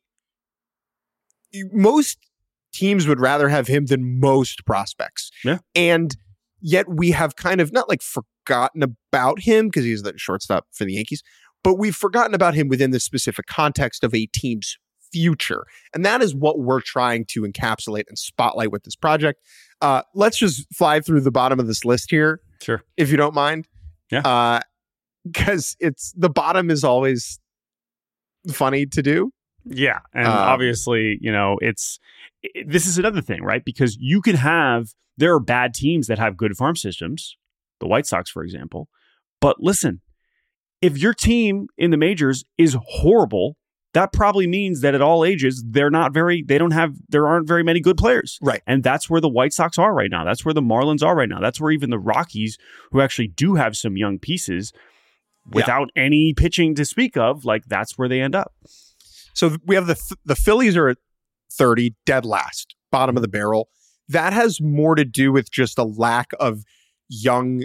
most teams would rather have him than most prospects. Yeah. And yet we have kind of not like forgotten about him because he's the shortstop for the Yankees, but we've forgotten about him within the specific context of a team's future. And that is what we're trying to encapsulate and spotlight with this project. Let's just fly through the bottom of this list here. Sure. If you don't mind. Yeah. Because the bottom is always funny to do. Yeah. And obviously, this is another thing, right? Because there are bad teams that have good farm systems, the White Sox, for example. But listen, if your team in the majors is horrible, that probably means that at all ages, there aren't very many good players. Right. And that's where the White Sox are right now. That's where the Marlins are right now. That's where even the Rockies, who actually do have some young pieces without any pitching to speak of, like that's where they end up. So we have the Phillies are at 30, dead last, bottom of the barrel. That has more to do with just a lack of young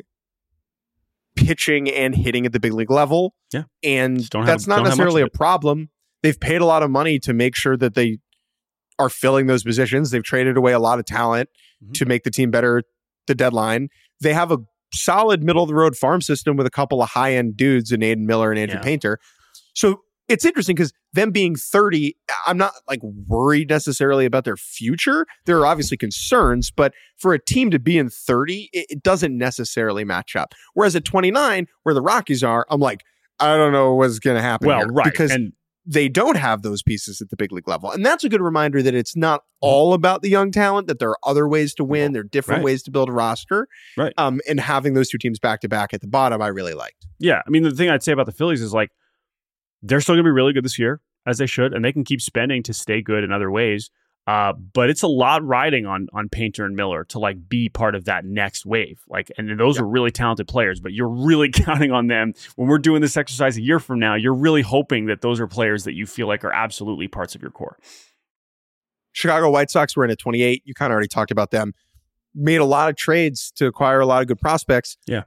pitching and hitting at the big league level. Yeah. And that's not necessarily a problem. They've paid a lot of money to make sure that they are filling those positions. They've traded away a lot of talent to make the team better at the deadline. They have a solid middle of the road farm system with a couple of high end dudes in Aiden Miller and Andrew Painter. So it's interesting because them being 30, I'm not like worried necessarily about their future. There are obviously concerns, but for a team to be in 30, it doesn't necessarily match up. Whereas at 29, where the Rockies are, I'm like, I don't know what's going to happen here. Right. Because they don't have those pieces at the big league level. And that's a good reminder that it's not all about the young talent, that there are other ways to win. There are different ways to build a roster. Right. And having those two teams back to back at the bottom, I really liked. Yeah. I mean, the thing I'd say about the Phillies is like, they're still going to be really good this year, as they should, and they can keep spending to stay good in other ways. But it's a lot riding on Painter and Miller to like be part of that next wave. Like, and those are really talented players, but you're really counting on them when we're doing this exercise a year from now. You're really hoping that those are players that you feel like are absolutely parts of your core. Chicago White Sox were in at 28. You kind of already talked about them. Made a lot of trades to acquire a lot of good prospects. Yeah.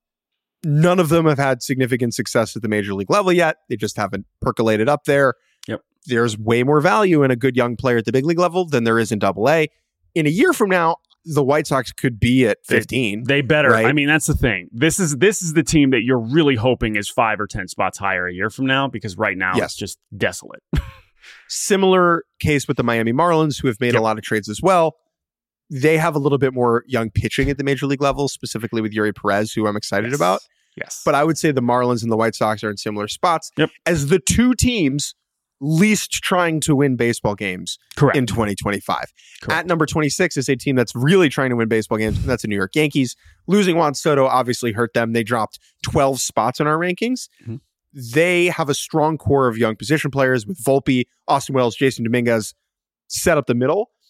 None of them have had significant success at the major league level yet. They just haven't percolated up there. Yep. There's way more value in a good young player at the big league level than there is in AA. In a year from now, the White Sox could be at 15. They better. Right? I mean, that's the thing. This is the team that you're really hoping is 5 or 10 spots higher a year from now, because right now it's just desolate. Similar case with the Miami Marlins, who have made a lot of trades as well. They have a little bit more young pitching at the major league level, specifically with Yuri Perez, who I'm excited about. Yes. But I would say the Marlins and the White Sox are in similar spots as the two teams least trying to win baseball games in 2025. Correct. At number 26 is a team that's really trying to win baseball games, and that's the New York Yankees. Losing Juan Soto obviously hurt them. They dropped 12 spots in our rankings. Mm-hmm. They have a strong core of young position players with Volpe, Austin Wells, Jason Dominguez set up the middle.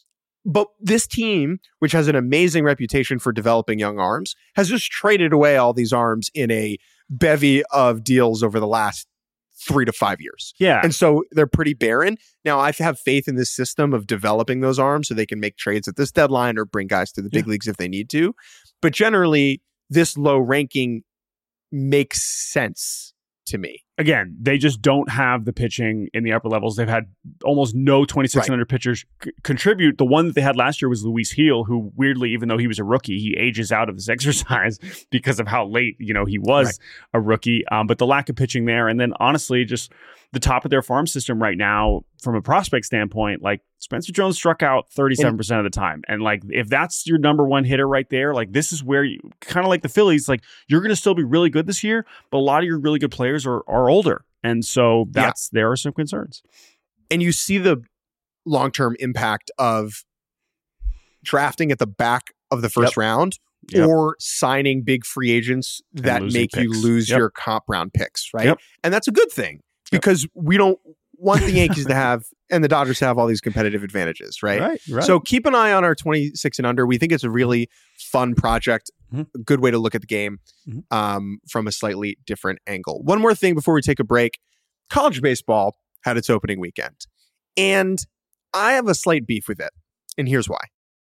But this team, which has an amazing reputation for developing young arms, has just traded away all these arms in a bevy of deals over the last 3 to 5 years. Yeah. And so they're pretty barren. Now, I have faith in this system of developing those arms so they can make trades at this deadline or bring guys to the big leagues if they need to. But generally, this low ranking makes sense to me. Again, they just don't have the pitching in the upper levels. They've had almost no 2,600 pitchers contribute. The one that they had last year was Luis Gil, who weirdly, even though he was a rookie, he ages out of this exercise because of how late, he was a rookie. But the lack of pitching there, and then honestly, just the top of their farm system right now, from a prospect standpoint, like Spencer Jones struck out 37% of the time. And like, if that's your number one hitter right there, like this is where you kind of like the Phillies, like you're going to still be really good this year, but a lot of your really good players are older. And so there are some concerns. And you see the long-term impact of drafting at the back of the first round or signing big free agents that make you lose your comp round picks, right? And that's a good thing because we don't want the Yankees to have and the Dodgers to have all these competitive advantages, right? So keep an eye on our 26 and under. We think it's a really fun project, a good way to look at the game from a slightly different angle. One more thing before we take a break. College baseball had its opening weekend, and I have a slight beef with it, and here's why.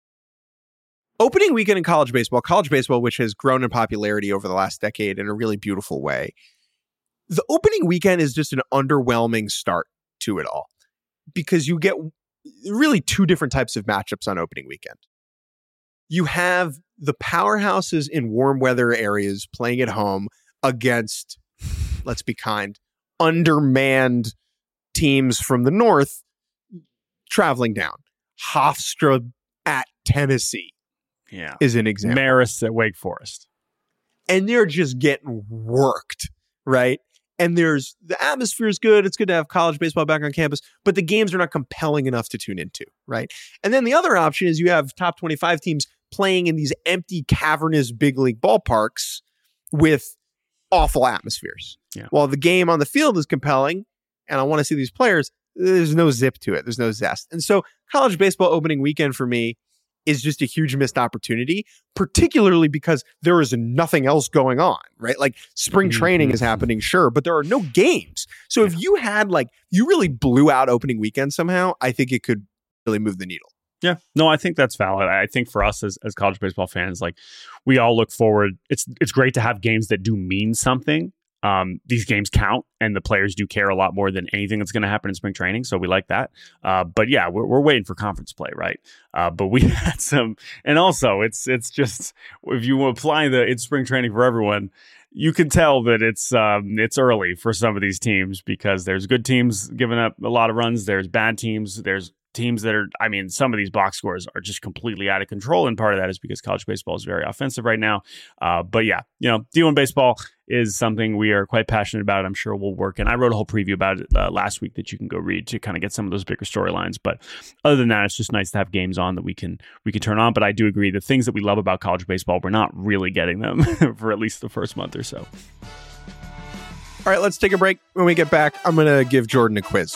Opening weekend in college baseball, which has grown in popularity over the last decade in a really beautiful way, the opening weekend is just an underwhelming start to it all because you get really two different types of matchups on opening weekend. You have the powerhouses in warm weather areas playing at home against, let's be kind, undermanned teams from the north traveling down. Hofstra at Tennessee is an example. Marist at Wake Forest. And they're just getting worked, right? And the atmosphere is good. It's good to have college baseball back on campus, but the games are not compelling enough to tune into, right? And then the other option is you have top 25 teams playing in these empty, cavernous big league ballparks with awful atmospheres. While the game on the field is compelling, and I want to see these players, there's no zip to it. There's no zest. And so college baseball opening weekend for me is just a huge missed opportunity, particularly because there is nothing else going on, right? Like spring training is happening, sure, but there are no games. So if you had you really blew out opening weekend somehow, I think it could really move the needle. Yeah, no, I think that's valid. I think for us as college baseball fans, we all look forward. It's great to have games that do mean something. These games count, and the players do care a lot more than anything that's going to happen in spring training. So we like that. But yeah, we're waiting for conference play, right? But we had some, and also it's just if you apply it's spring training for everyone, you can tell that it's early for some of these teams because there's good teams giving up a lot of runs. There's bad teams. There's teams that some of these box scores are just completely out of control. And part of that is because college baseball is very offensive right now. But yeah, D1 baseball is something we are quite passionate about. I'm sure we'll work. And I wrote a whole preview about it last week that you can go read to kind of get some of those bigger storylines. But other than that, it's just nice to have games on that we can turn on. But I do agree the things that we love about college baseball, we're not really getting them for at least the first month or so. All right, let's take a break. When we get back, I'm going to give Jordan a quiz.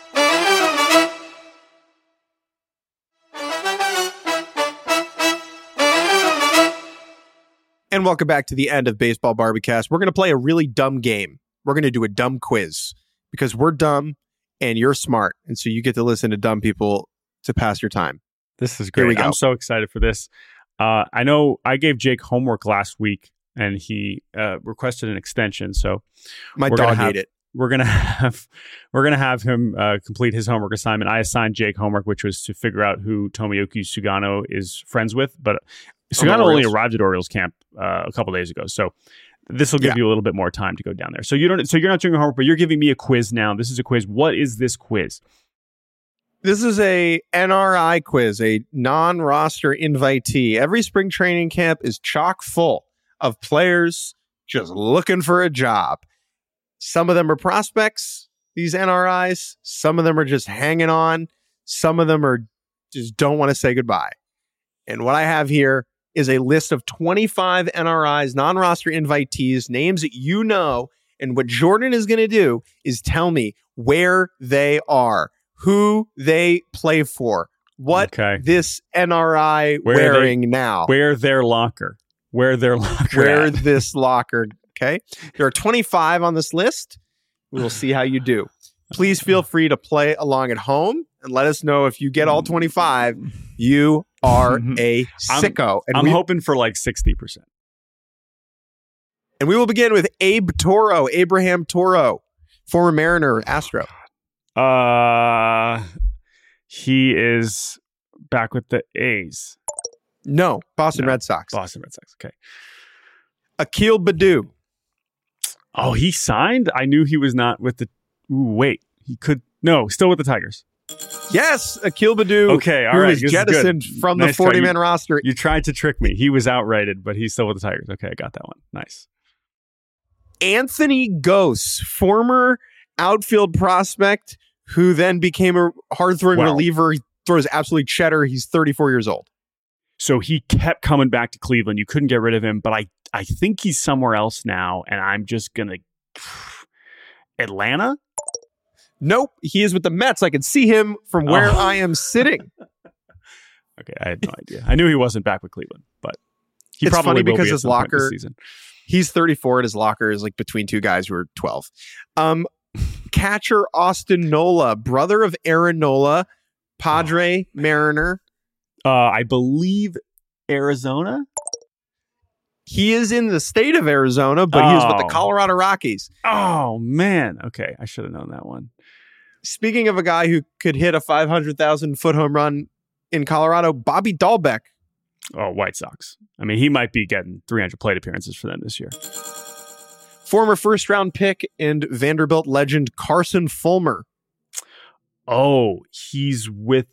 And welcome back to the end of Baseball Barbecast. We're going to play a really dumb game. We're going to do a dumb quiz because we're dumb and you're smart. And so you get to listen to dumb people to pass your time. This is great. I'm so excited for this. I know I gave Jake homework last week and he requested an extension. So my dog ate it. We're gonna have him complete his homework assignment. I assigned Jake homework, which was to figure out who Tomoyuki Sugano is friends with, but Sugano only arrived at Orioles camp a couple days ago, so this will give you a little bit more time to go down there. So you're not doing your homework, but you're giving me a quiz now. This is a quiz. What is this quiz? This is a NRI quiz, a non-roster invitee. Every spring training camp is chock full of players just looking for a job. Some of them are prospects, these NRIs. Some of them are just hanging on. Some of them are just don't want to say goodbye. And what I have here is a list of 25 NRIs, non-roster invitees, names that you know. And what Jordan is going to do is tell me where they are, who they play for, what this NRI wearing now. Wear their locker. Wear their locker. Wear this locker. Okay. There are 25 on this list. We will see how you do. Please feel free to play along at home and let us know if you get all 25. You are a sicko. And I'm hoping for like 60%. And we will begin with Abraham Toro, former Mariner, Astro. He is back with the A's. No, Boston Red Sox. Okay. Akil Baddoo. Oh, he signed? I knew he was not with the... Ooh, wait. He could... No, still with the Tigers. Yes, Akil Baddoo. Okay, all right. Who was jettisoned from the 40-man roster. You tried to trick me. He was outrighted, but he's still with the Tigers. Okay, I got that one. Nice. Anthony Gose, former outfield prospect, who then became a hard-throwing reliever. He throws absolutely cheddar. He's 34 years old. So he kept coming back to Cleveland. You couldn't get rid of him, but I think he's somewhere else now, and I'm just going to... Atlanta? Nope. He is with the Mets. I can see him from where I am sitting. Okay, I had no idea. I knew he wasn't back with Cleveland, but he it's probably funny will because be his locker... this season. He's 34 and his locker is like between two guys who are 12. Catcher Austin Nola, brother of Aaron Nola, Padre, Mariner. I believe Arizona. He is in the state of Arizona, but he is with the Colorado Rockies. Oh, man. Okay, I should have known that one. Speaking of a guy who could hit a 500,000-foot home run in Colorado, Bobby Dahlbeck. Oh, White Sox. I mean, he might be getting 300 plate appearances for them this year. Former first-round pick and Vanderbilt legend Carson Fulmer. Oh, he's with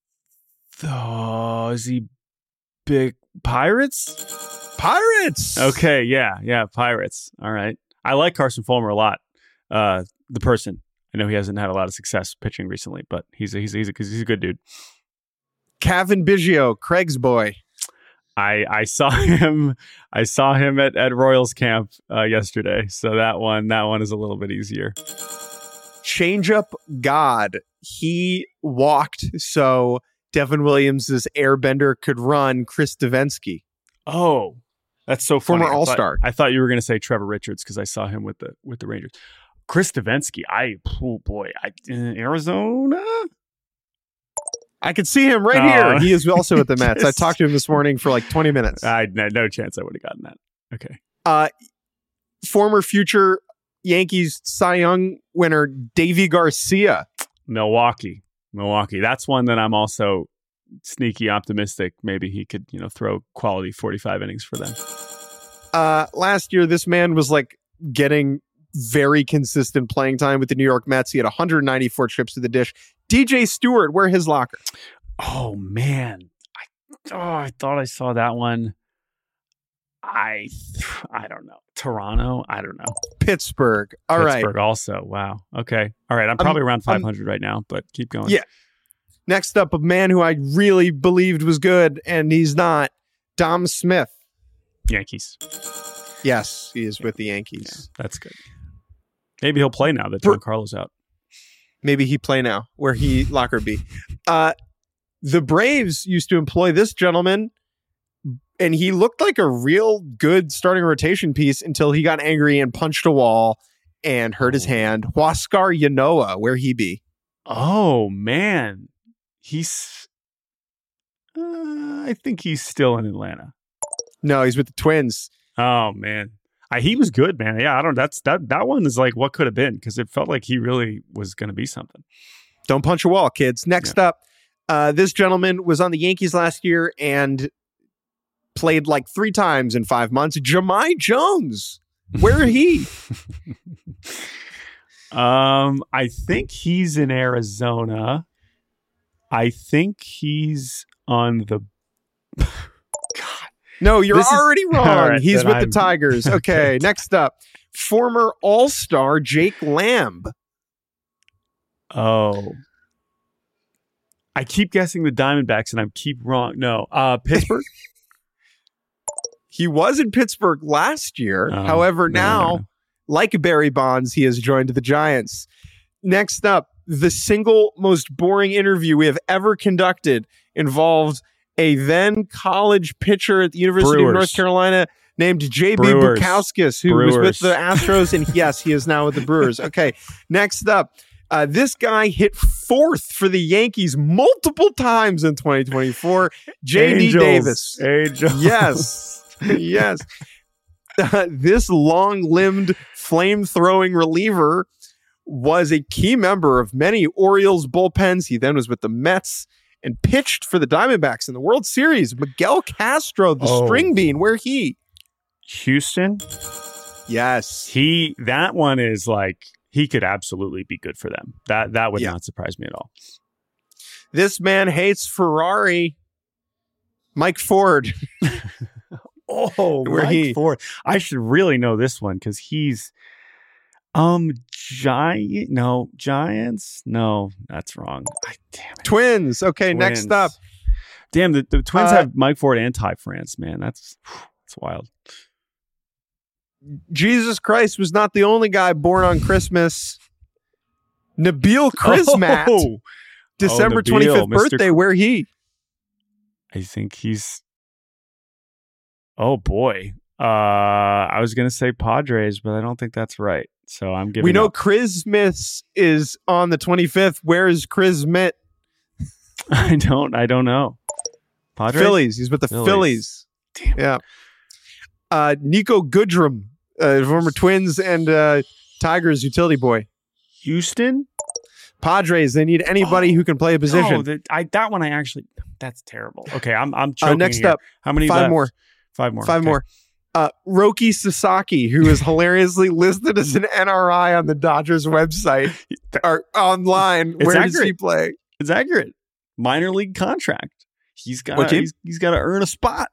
is he big Pirates? Pirates! Okay, yeah, Pirates. All right. I like Carson Fulmer a lot. The person. I know he hasn't had a lot of success pitching recently, but he's a good dude. Cavan Biggio, Craig's boy. I saw him at Royals camp yesterday. So that one is a little bit easier. Changeup God. He walked so Devin Williams' airbender could run. Chris Davinsky. Oh, that's so funny. Former All-Star. I thought you were going to say Trevor Richards because I saw him with the Rangers. Chris Davinsky. In Arizona. I could see him right here. He is also at the Mets. I talked to him this morning for like 20 minutes. I had no chance I would have gotten that. Okay. Former future Yankees Cy Young winner Davy Garcia. Milwaukee. That's one that I'm also sneaky optimistic. Maybe he could, throw quality 45 innings for them. Last year, this man was like getting very consistent playing time with the New York Mets. He had 194 trips to the dish. DJ Stewart, where his locker? Oh, man. I thought I saw that one. I don't know. Toronto? I don't know. Pittsburgh. All right. Pittsburgh also. Wow. Okay. All right. I'm probably around 500 right now, but keep going. Yeah. Next up, a man who I really believed was good, and he's not. Dom Smith. Yankees. Yes, he is with the Yankees. Yeah, that's good. Maybe he'll play now that Giancarlo's out. Maybe he play now, where he locker be. The Braves used to employ this gentleman, and he looked like a real good starting rotation piece until he got angry and punched a wall and hurt his hand. Huascar Yanoa, where he be? Oh, man. He's... I think he's still in Atlanta. No, he's with the Twins. Oh, man. He was good, man. Yeah, that one is like what could have been because it felt like he really was going to be something. Don't punch a wall, kids. Next up, this gentleman was on the Yankees last year and played like 3 times in 5 months. Jahmai Jones. Where he? I think he's in Arizona. I think he's on the... No, you're already wrong. Right, he's with the Tigers. Okay, next up, former All-Star Jake Lamb. Oh. I keep guessing the Diamondbacks and I keep wrong. No, Pittsburgh? He was in Pittsburgh last year. However, now, like Barry Bonds, he has joined the Giants. Next up, the single most boring interview we have ever conducted involved a then college pitcher at the University of North Carolina named J.B. Bukauskas, who was with the Astros, and yes, he is now with the Brewers. Okay, next up. This guy hit fourth for the Yankees multiple times in 2024. J.D. Davis. Angels. Yes. This long-limbed, flame-throwing reliever was a key member of many Orioles bullpens. He then was with the Mets and pitched for the Diamondbacks in the World Series. Miguel Castro, the string bean, where he? Houston? Yes. That one is like, he could absolutely be good for them. That would not surprise me at all. This man hates Ferrari. Mike Ford. Mike Ford. I should really know this one because he's Giants? No, that's wrong. Damn it. Twins. Okay, Twins. Next up. Damn, the Twins have Mike Ford and Ty France, man. That's wild. Jesus Christ was not the only guy born on Christmas. Nabil Krismat. December 25th birthday. Where he? I think he's... Oh, boy. I was going to say Padres, but I don't think that's right. So I'm giving We know up. Christmas is on the 25th. Where is Krismet? I don't know. Padres? Phillies. He's with the Phillies. Damn. Yeah. Nico Goodrum, former Twins and Tigers utility boy. Houston? Padres. They need anybody who can play a position. No, that one that's terrible. Okay, I'm choking next here. up. How many Five left? more. Five more. Five more. Roki Sasaki, who is hilariously listed as an NRI on the Dodgers website or online. Where does he play? It's accurate. Minor league contract. He's got to earn a spot.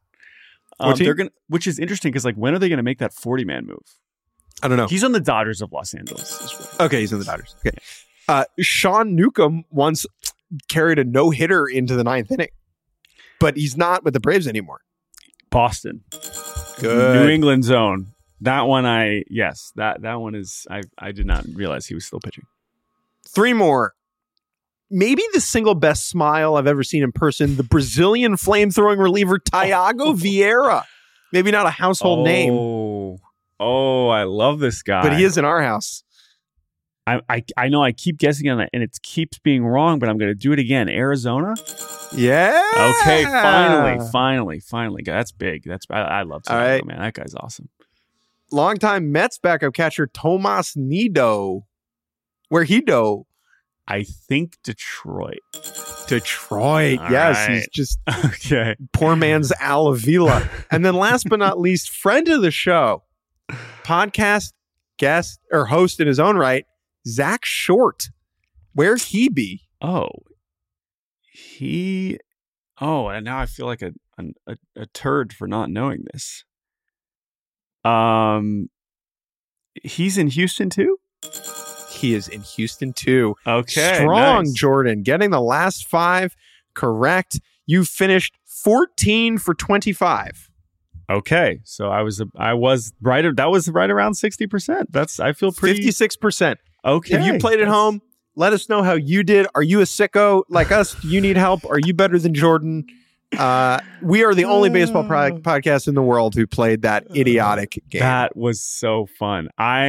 Which is interesting because like when are they going to make that 40-man move? I don't know. He's on the Dodgers of Los Angeles. Okay, he's on the Dodgers. Okay. Sean Newcomb once carried a no-hitter into the 9th inning, but he's not with the Braves anymore. Boston. Good. New England zone. That one that one is I did not realize he was still pitching. 3 more. Maybe the single best smile I've ever seen in person, the Brazilian flamethrowing reliever Thiago Vieira. Maybe not a household name. Oh, I love this guy. But he is in our house. I know I keep guessing on it and it keeps being wrong, but I'm going to do it again. Arizona? Yeah. Okay, finally. That's big. I love Thiago, man. That guy's awesome. Longtime Mets backup catcher Tomas Nido. Where he do? I think Detroit. All yes, right. He's just okay. Poor man's Al Avila. And then last but not least, friend of the show, podcast guest or host in his own right, Zach Short. Where he be? And now I feel like a turd for not knowing this. He's in Houston too? He is in Houston too. Okay. Strong, nice. Jordan. Getting the last 5 correct. You finished 14 for 25. Okay. So I was right. That was right around 60%. I feel pretty 56%. Okay. If you played at home, let us know how you did. Are you a sicko like us? Do you need help? Are you better than Jordan? We are the only baseball podcast in the world who played that idiotic game. That was so fun.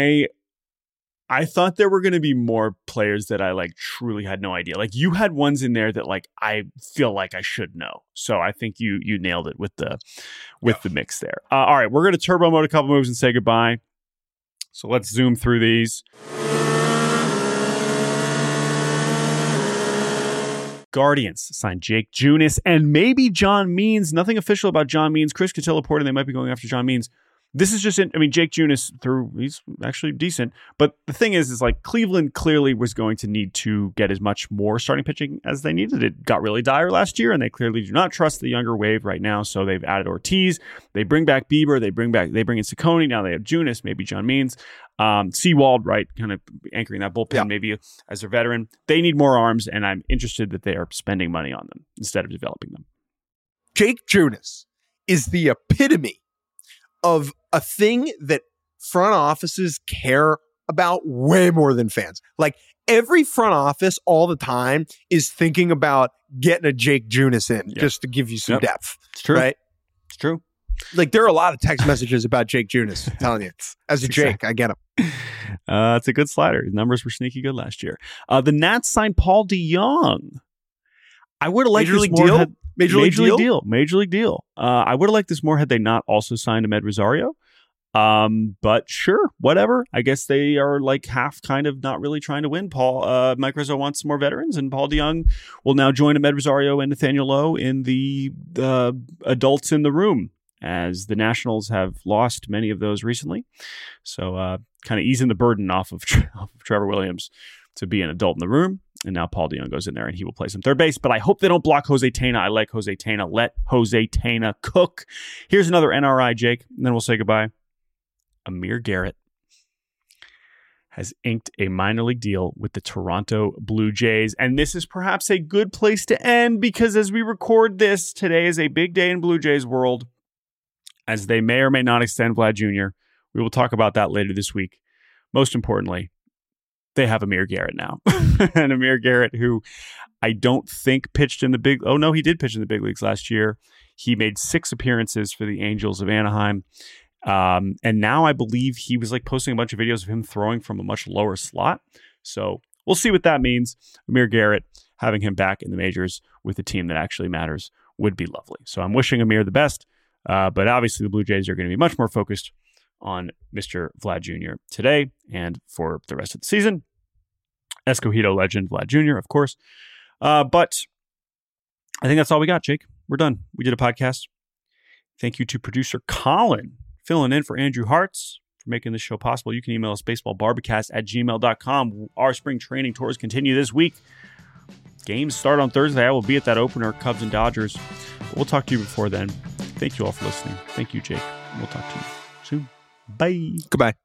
I thought there were going to be more players that I like truly had no idea. Like you had ones in there that like I feel like I should know. So I think you nailed it with the mix there. All right, we're going to turbo mode a couple moves and say goodbye. So let's zoom through these. Guardians signed Jake Junis and maybe John Means. Nothing official about John Means. Chris Cotillo reported they might be going after John Means. This is just, Jake Junis he's actually decent. But the thing is like Cleveland clearly was going to need to get as much more starting pitching as they needed. It got really dire last year, and they clearly do not trust the younger wave right now. So they've added Ortiz. They bring back Bieber. They bring in Ciccone. Now they have Junis, maybe John Means. Sewald, right, kind of anchoring that bullpen, maybe as their veteran. They need more arms, and I'm interested that they are spending money on them instead of developing them. Jake Junis is the epitome of a thing that front offices care about way more than fans. Like every front office all the time is thinking about getting a Jake Junis in just to give you some depth. It's true. Right? It's true. Like, there are a lot of text messages about Jake Junis. I'm telling you. As a Jake, I get him. It's a good slider. His numbers were sneaky good last year. The Nats signed Paul DeJong. I would have liked Major League deal. Major League deal. I would have liked this more had they not also signed Amed Rosario. But sure, whatever. I guess they are like half kind of not really trying to win. Mike Rizzo wants some more veterans, and Paul DeJong will now join Amed Rosario and Nathaniel Lowe in the adults in the room, as the Nationals have lost many of those recently. So kind of easing the burden off of Trevor Williams to be an adult in the room. And now Paul DeJong goes in there and he will play some third base. But I hope they don't block Jose Tena. I like Jose Tena. Let Jose Tena cook. Here's another NRI, Jake, and then we'll say goodbye. Amir Garrett has inked a minor league deal with the Toronto Blue Jays. And this is perhaps a good place to end, because as we record this, today is a big day in Blue Jays world, as they may or may not extend Vlad Jr. We will talk about that later this week. Most importantly, they have Amir Garrett now. And Amir Garrett, who I don't think pitched in the big... Oh, no, he did pitch in the big leagues last year. He made 6 appearances for the Angels of Anaheim. And now I believe he was like posting a bunch of videos of him throwing from a much lower slot. So we'll see what that means. Amir Garrett, having him back in the majors with a team that actually matters would be lovely. So I'm wishing Amir the best. But obviously the Blue Jays are going to be much more focused on Mr. Vlad Jr. today and for the rest of the season. Escogido legend Vlad Jr., of course. But I think that's all we got, Jake. We're done. We did a podcast. Thank you to producer Colin, filling in for Andrew Hartz, for making this show possible. You can email us baseballbarbacast@gmail.com. Our spring training tours continue this week. Games start on Thursday. I will be at that opener, Cubs and Dodgers. But we'll talk to you before then. Thank you all for listening. Thank you, Jake. We'll talk to you soon. Bye. Goodbye.